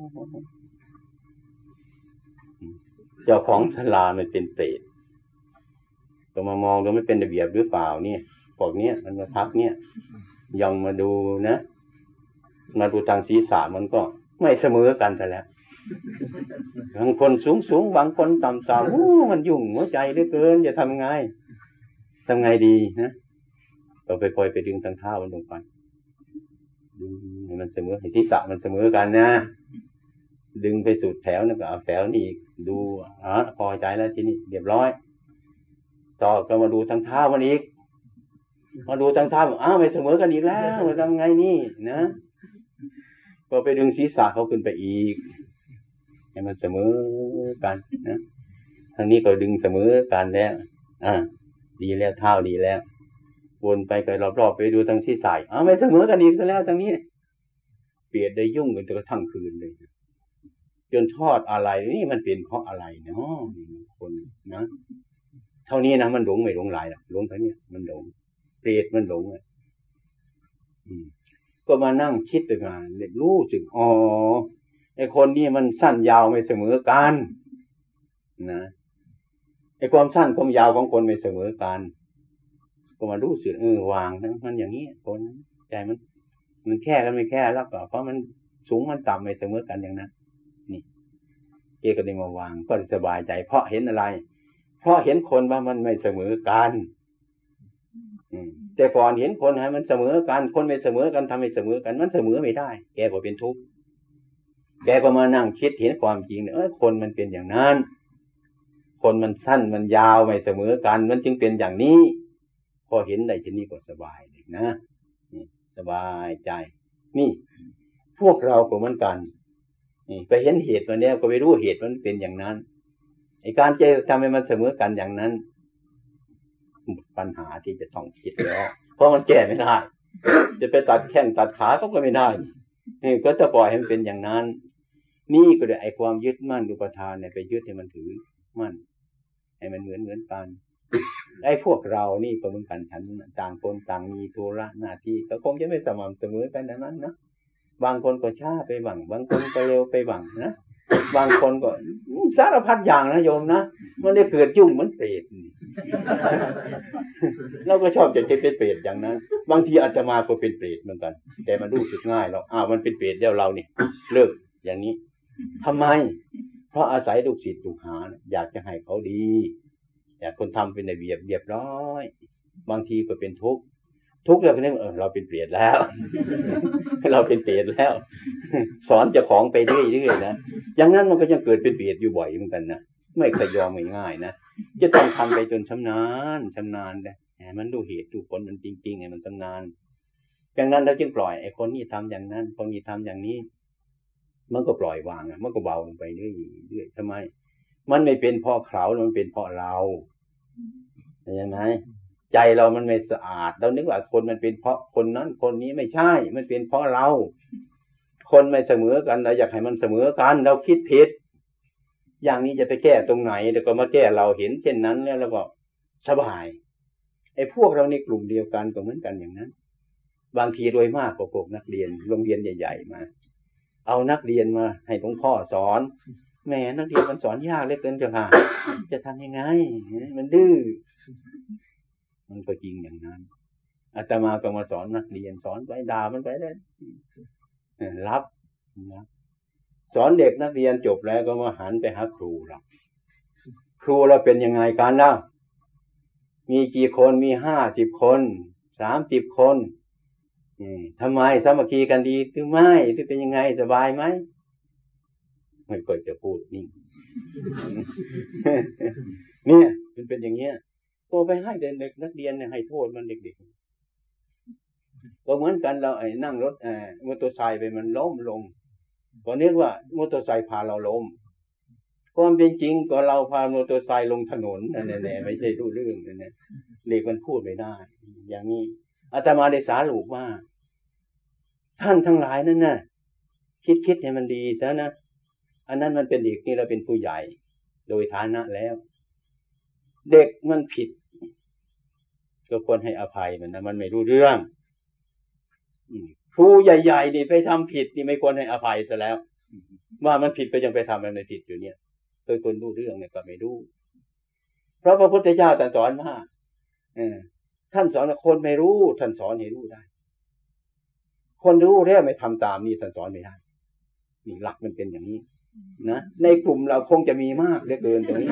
เจ้าของศาลามันเป็นเปรตก็มามองดูไม่เป็นระเบียบหรือเปล่าเนี่ยพวกเนี้ยมันมาพักเนี่ยยังมาดูนะมาดูทางศีรษะมันก็ไม่เสมอกันแต่แล้วบางคนสูงสูงบางคนต่ำต่ำโอ้มันยุ่งหัวใจเหลือเกินจะทำไงทำไงดีนะก็ไปคอยไปดึงทางเท้ามันลงไปดึงให้มันเสมอให้ศีรษะมันเสมอกันนะดึงไปสุดแถวนั่นก็เอาแถวนี้ดูอ๋อพอใจแล้วทีนี้เรียบร้อยต่อก็มาดูทางเท้ามันอีกมาดูทางเท้าอ้าวไม่เสมอกันอีกแล้วทำไงนี่นะก็ไปดึงศีรษะเขาขึ้นไปอีกให้มันเสมอกันนะทางนี้ก็ดึงเสมอกันแล้วอ่าดีแล้วเท้าดีแล้ววนไปก็รอบๆไปดูทางศีรษะอ้าวไม่เสมอกันอีกซะแล้วทางนี้เปลี่ยนได้ยุ่งกันจนกระทั่งคืนเลยจนทอดอะไรนี่มันเป็นเพราะอะไรเนาะคนนะเท่านี้นะมันหลงไม่หลงหลายหรอกหลงเท่านี้มันหลงเปรตมันหลงอ่ะอืมก็มานั่งคิดไปมาเนี่ยรู้สึกอ๋อไอ้คนนี้มันสั้นยาวไม่เสมอกันนะไอ้ความสั้นความยาวของคนไม่เสมอกันก็มารู้สึกเออวางทั้งมันอย่างนี้คนใจมันมันแค่กันไม่แค่แล้วก็เพราะมันสูงมันต่ำไม่เสมอกันอย่างนั้นนี่เอก็ได้มาวางก็สบายใจเพราะเห็นอะไรเพราะเห็นคนว่ามันไม่เสมอกันแต่ก่อนเห็นคนให้มันเสมอกันคนไม่เสมอกันทำให้เสมอกันมันเสมอไม่ได้แกก็เป็นทุกข์แกก็มานั่งคิดเห็นความจริงเออคนมันเป็นอย่างนั้นคนมันสั้นมันยาวไม่เสมอกันมันจึงเป็นอย่างนี้พอเห็นได้ทีนี้ก็สบายเลยนะนี่สบายใจนี่พวกเราก็เหมือนกันนี่ไปเห็นเหตุมันแล้วก็ไปรู้เหตุมันเป็นอย่างนั้นไอ้การจะทำให้มันเสมอกันอย่างนั้นปัญหาที่จะต้องคิดแล้วเพราะมันแก้ไม่ได้จะไปตัดแข้งตัดขาก็ไม่ได้นี่ก็จะปล่อยให้มันเป็นอย่างนั้นนี่ก็เลยไอ้ความยึดมั่นอุปทานเนี่ยไปยึดให้มันถือมั่นให้มันเหมือนเหมือนกันไอ้พวกเรานี่ก็เหมือนกันฉันต่างคนต่างมีธุระหน้าที่ก็คงจะไม่สม่ำเสมอกันนั้นนะบางคนก็ช้าไปบ้างบางคนก็เร็วไปบ้างนะบางคนก็สารพัดอย่างนะโยมนะมันได้เกิดยุ่งเหมือนเปรตเราก็ชอบจะเป็นเปรตอย่างนั้นบางทีอาตมาก็เป็นเปรตเหมือนกันแต่มันรู้สึกง่ายเราอ้าวมันเป็นเปรตเดี๋ยวเราเนี่ยเลิกอย่างนี้ทำไมเพราะอาศัยลูกศิษย์ลูกหาอยากจะให้เขาดีอยากคนทำเป็นระเบียบเรียบร้อยบางทีก็เป็นทุกข์ทุกข์แล้วก็นึกเออเราเป็นเปรตแล้วเราเป็นเปรตแล้วสอนเจ้าของไปเรื่อยๆนะอย่างนั้นมันก็ยังเกิดเป็นเปรตอยู่บ่อยเหมือนกันนะไม่เคยยอมง่ายๆนะจะต้องทำไปจนชำนาญชำนาญเลยมันดูเหตุดูผลมันจริงๆไงมันชำนาญอย่างนั้นเราจึงปล่อยไอ้คนนี้ทำอย่างนั้นคนนี้ทำอย่างนี้มันก็ปล่อยวางอ่ะมันก็เบาลงไปเรื่อยๆทำไมมันไม่เป็นเพราะเขามันเป็นเพราะเราเห็นไหมใจเรามันไม่สะอาดเรานึกว่าคนมันเป็นเพราะคนนั้นคนนี้ไม่ใช่มันเป็นเพราะเราคนไม่เสมอกันเราอยากให้มันเสมอกันเราคิดผิดอย่างนี้จะไปแก้ตรงไหนแล้วก็มาแก้เราเห็นเช่นนั้นแล้วเราก็สบายไอ้พวกเราในกลุ่มเดียวกันก็เหมือนกันอย่างนั้นบางทีโดยมากก็พวกนักเรียนโรงเรียนใหญ่ๆมาเอานักเรียนมาให้หลวงพ่อสอนแม่นักเรียนมันสอนยากเหลือเกินเจ้าค่ะจะทำยังไงมันดื้อมันก็จริงอย่างนั้นอาตมาก็มาสอนนักเรียนสอนไปด่ามันไปได้รับนะสอนเด็กนักเรียนจบแล้วก็มาหันไปหาครูเราครูเราเป็นยังไงกันล่ะมีกี่คนมีห้าสิบคนสามสิบคนทำไมสามัคคีกันดีหรือไม่หรือเป็นยังไงสบายไหมไม่ก็จะพูดนี่ เนี่ยมันเป็นอย่างเงี้ยก็ไปให้เด็กนักเรียนเนี่ยให้โทษมันเด็กๆก็เหมือนกันเราไอ้นั่งรถเอ่อมอเตอร์ไซค์ไปมันล้มลงก็นึกว่ามอเตอร์ไซค์พาเราล้มความเป็นจริงก็เราพามอเตอร์ไซค์ลงถนนนั่นแหละไม่ใช่รู้เรื่องนั่นแหละเด็กมันพูดไม่ได้อย่างนี้อาตมาได้สารุปว่าท่านทั้งหลายนั่นน่ะคิดคิดให้มันดีซะนะอันนั้นมันเป็นเด็กนี่เราเป็นผู้ใหญ่โดยฐานะแล้วเด็กมันผิดก็ควรให้อภัยมันนะมันไม่รู้เรื่องครูใหญ่ๆนี่ไปทำผิดนี่ไม่ควรให้อภัยซะแล้วว่ามันผิดไปยังไปทำอะไรผิดอยู่เนี่ยโดยคนรู้เรื่องเนี่ยก็ไม่รู้เพราะพระพุทธเจ้าตรัสสอนว่าเออท่านสอนคนไม่รู้ท่านสอนให้รู้ได้คนรู้แล้วไม่ทำตามนี่ท่านสอนไม่ได้นี่หลักมันเป็นอย่างนี้นะในกลุ่มเราคงจะมีมากเหลือเกินตรงนี้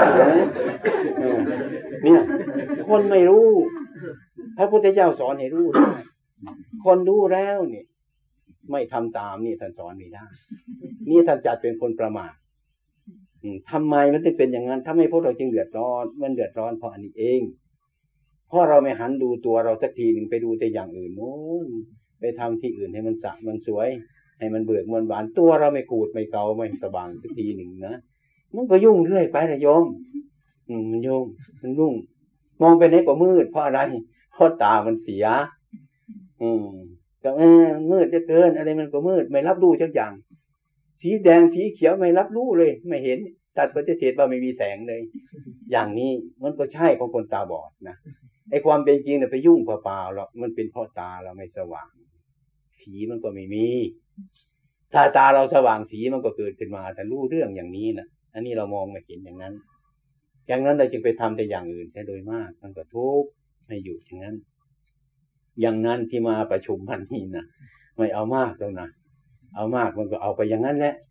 เนี่ยคนไม่รู้พระพุทธเจ้าสอนให้รู้ได้คนรู้แล้วนี่ไม่ทำตามนี่ท่านสอนไม่ได้นี่ท่านจัดเป็นคนประมาททำไมมันถึงเป็นอย่างนั้นทำไมพวกเราจึงเดือดร้อนมันเดือดร้อนเพราะอันนี้เองเพราะเราไม่หันดูตัวเราสักทีหนึ่งไปดูแต่อย่างอื่นโน้นไปทำที่อื่นให้มันสะมันสวยให้มันเบิกมันหวานตัวเราไม่ขูดไม่เกาไม่สว่างสักทีหนึ่งนะมันก็ยุ่งเรื่อยไปนะโยมอืมมันยุ่งมันยุ่งมองไปไหนก็มืดเพราะอะไรเพราะตามันเสียอืมก็เออมืดจะเกินอะไรมันก็มืดไม่รับรู้สักอย่างสีแดงสีเขียวไม่รับรู้เลยไม่เห็นตัดปฏิเสธว่าไม่มีแสงเลยอย่างนี้มันก็ใช่ของคนตาบอดนะไอ้ความเป็นจริงเนี่ยไปยุ่งเปล่าๆหรอกมันเป็นเพราะตาเราไม่สว่างสีมันก็ไม่มีถ้าตาเราสว่างสีมันก็เกิดขึ้นมาแต่รู้เรื่องอย่างนี้นะอันนี้เรามองไม่เห็นอย่างนั้นอย่างนั้นเราจึงไปทำแต่อย่างอื่นใช่โดยมากมันก็ทุกข์ไม่อยู่อย่างนั้นอย่างนั้นที่มาประชุมพันนี้นะไม่เอามากแล้วนะเอามากมันก็เอาไปอย่างนั้นแหละ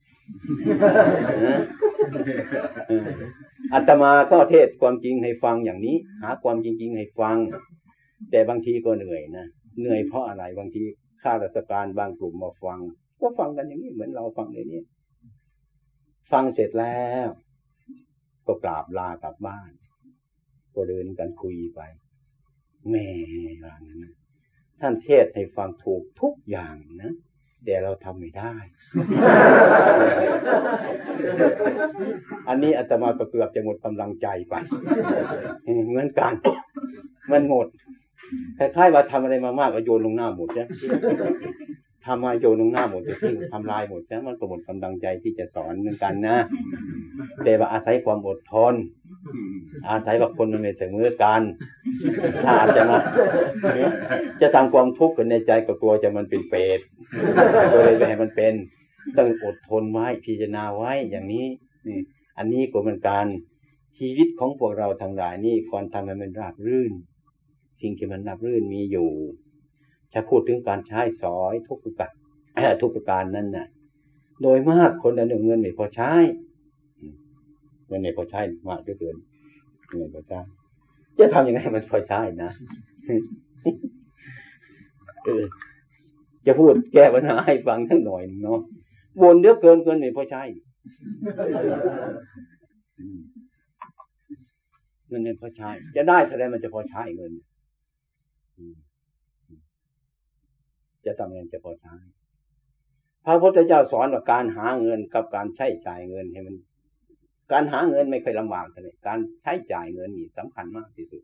อาตมาก็เทศความจริงให้ฟังอย่างนี้หาความจริงๆให้ฟังแต่บางทีก็เหนื่อยนะเหนื่อยเพราะอะไรบางทีข้าราชการบางกลุ่มมาฟังก็ฟังกันอย่างนี้เหมือนเราฟังในนี้ฟังเสร็จแล้วก็กราบลากลับบ้านก็เดินกันคุยไปแม่ว่างั้นนะท่านเทศให้ฟังถูกทุกอย่างนะแต่เราทำไม่ได้ อันนี้อาตมาก็เกือบจะหมดกำลังใจไปเหมือนกันมันหมดคล้ายๆว่าทำอะไรมามากก็โยนลงหน้าหมดใช่ทำมาโยนลงหน้าหมดจะทิ้งทำลายหมดใช่มันก็หมดกำลังใจที่จะสอนเหมือนกันนะแต่ว่าอาศัยความอดทนอาศัยว่าคนมันไม่เสมอกันถ้าอาจจะมาจะทำความทุกข์กันในใจก็กลัวจะมันเป็นเปรตก็เลยไปให้มันเป็นต้องอดทนไว้พิจารณาไว้อย่างนี้นี่อันนี้ก็เป็นการชีวิตของพวกเราทั้งหลายนี่ควรทำให้มันราบรื่นสิ่งที่มันราบรื่นมีอยู่ถ้าพูดถึงการใช้สอยทุกประการทุกประการนั้นน่ะโดยมากคนละหนึ่งเงินไม่พอใช้เงินไม่พอใช้มากเหลือเกินเงินพอใช้จะทำยังไงมันพอใช้นะเออจะพูดแก้ปัญหาให้ฟังทั้งหน่อยเนาะบ่นเยอะเกินเกินไม่พอใช้เงินไม่พอใช้จะได้เท่าไรมันจะพอใช้เงินจะทำเงินจะพอใช้พระพุทธเจ้าสอนว่าการหาเงินกับการใช้จ่ายเงินให้มันการหาเงินไม่เคยลำบากเลยการใช้จ่ายเงินนี่สำคัญมากที่สุด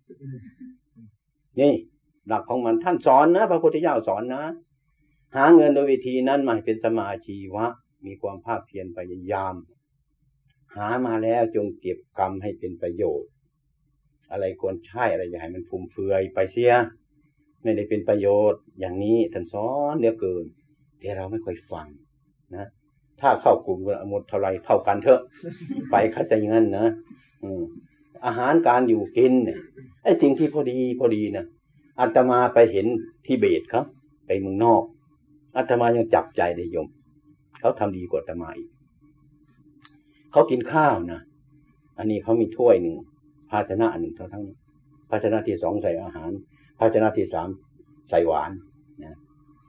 นี่หลักของมันท่านสอนนะพระพุทธเจ้าสอนนะหาเงินโดยวิธีนั้นมาให้เป็นสมาชีวะมีความภาคเพียรพยายามหามาแล้วจงเก็บกรรมให้เป็นประโยชน์อะไรควรใช้อะไรอย่าให้มันฟุ่มเฟือยไปเสียไม่ได้เป็นประโยชน์อย่างนี้ท่านสอนเหลือเกินแต่เราไม่ค่อยฟังนะถ้าเข้ากลุ่มกันหมดเท่าไรเท่ากันเถอะไปเข้าใจงั้นนะอืมอาหารการอยู่กินเนี่ยไอ้สิ่งที่พอดีพอดีนะอาตมาไปเห็นทิเบตครับไปเมืองนอกอาตมายังจับใจได้ยมเขาทำดีกว่าอาตมาอีกเขากินข้าวนะอันนี้เขามีถ้วยหนึ่งภาชนะหนึ่งเท่าทั้งภาชนะที่สองใส่อาหารภาชนะที่สามใส่หวานนะ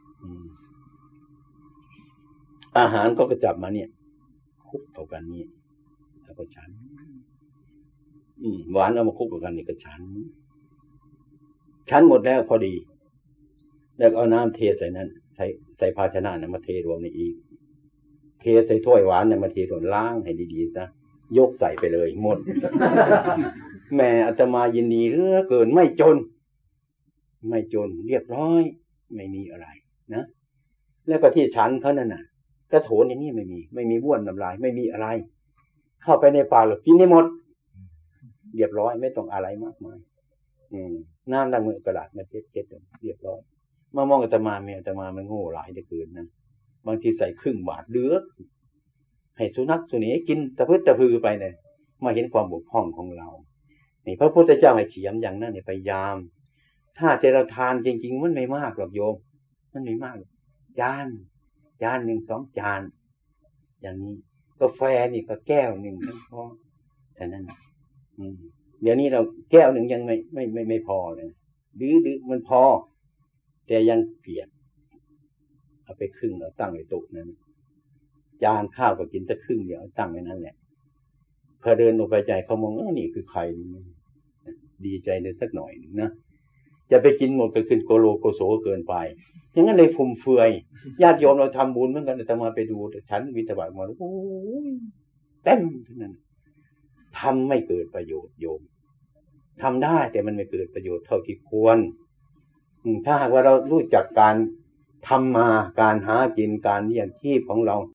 อาหารก็กระจับมาเนี่ยคุกเท่ากันนี่แล้วก็ฉันหวานเอามาคุกกันนี่ก็ฉันฉันหมดแล้วพอดีแล้วเอาน้ำเทใส่นั้นใส่ใส่ภาชนะนั้นมาเทรวมในอีกเทใส่ถ้วยหวานเนี่ยมาเทส่วนล้างให้ดีๆซะยกใส่ไปเลยหมด แม่อาตมายินดีเหลือเกินไม่จนไม่จนเรียบร้อยไม่มีอะไรนะแล้วก็ที่ฉันเขานั่นน่ะกระโถนอย่างนี้ไม่มีไม่มีบ้วนน้ำลายไม่มีอะไรเข้าไปในปากแล้วกินให้หมดเรียบร้อยไม่ต้องอะไรมากมายอืมน้ำล้างมือกระดาษมาเช็ดๆเรียบร้อยมามองอาตมาเมียอาตมามันโง่หลายเหลือเกินนะบางทีใส่ครึ่งบาทเหลือให้สุนัขสุนัขกินตะพื้นตะพือไปเนี่ยมาเห็นความบกพร่องของเรานี่พระพุทธเจ้าให้เขียนอย่างนั้นเนี่ยพยายามถ้าแต่เราทานจริงๆมันไม่มากหรอกโยมมันไม่มากจานจานหนึ่งสองจานอย่างนี้กาแฟนี่ก็แก้วหนึ่งก็พอแต่นั้นอืมเดี๋ยวนี้เราแก้วหนึ่งยังไม่ไม่ไม่ไม่พอเลยดื้อดื้อมันพอแต่ยังเปียกเอาไปครึ่งเอาตั้งไว้โต๊ะนั้นจานข้าวก็กินสักครึ่งเดียวตั้งไว้นั่นแหละพอเดินออกไปใจเขามองเออนี่คือใครดีใจเลยสักหน่อยหนึ่งนะจะไปกินหมดก็ขึ้นโกโลโกโสเกินไปอย่างนั้นเลยฟุ่มเฟือยญาติโยมเราทำบุญเหมือนกันแต่มาไปดูฉันวิทบาทมาโอ้ยเต็มทั้งนั้นทำไม่เกิดประโยชน์โยมทำได้แต่มันไม่เกิดประโยชน์เท่าที่ควรถ้าหากว่าเรารู้จักการทำมาการหากินการเลี้ยงชีพของเรา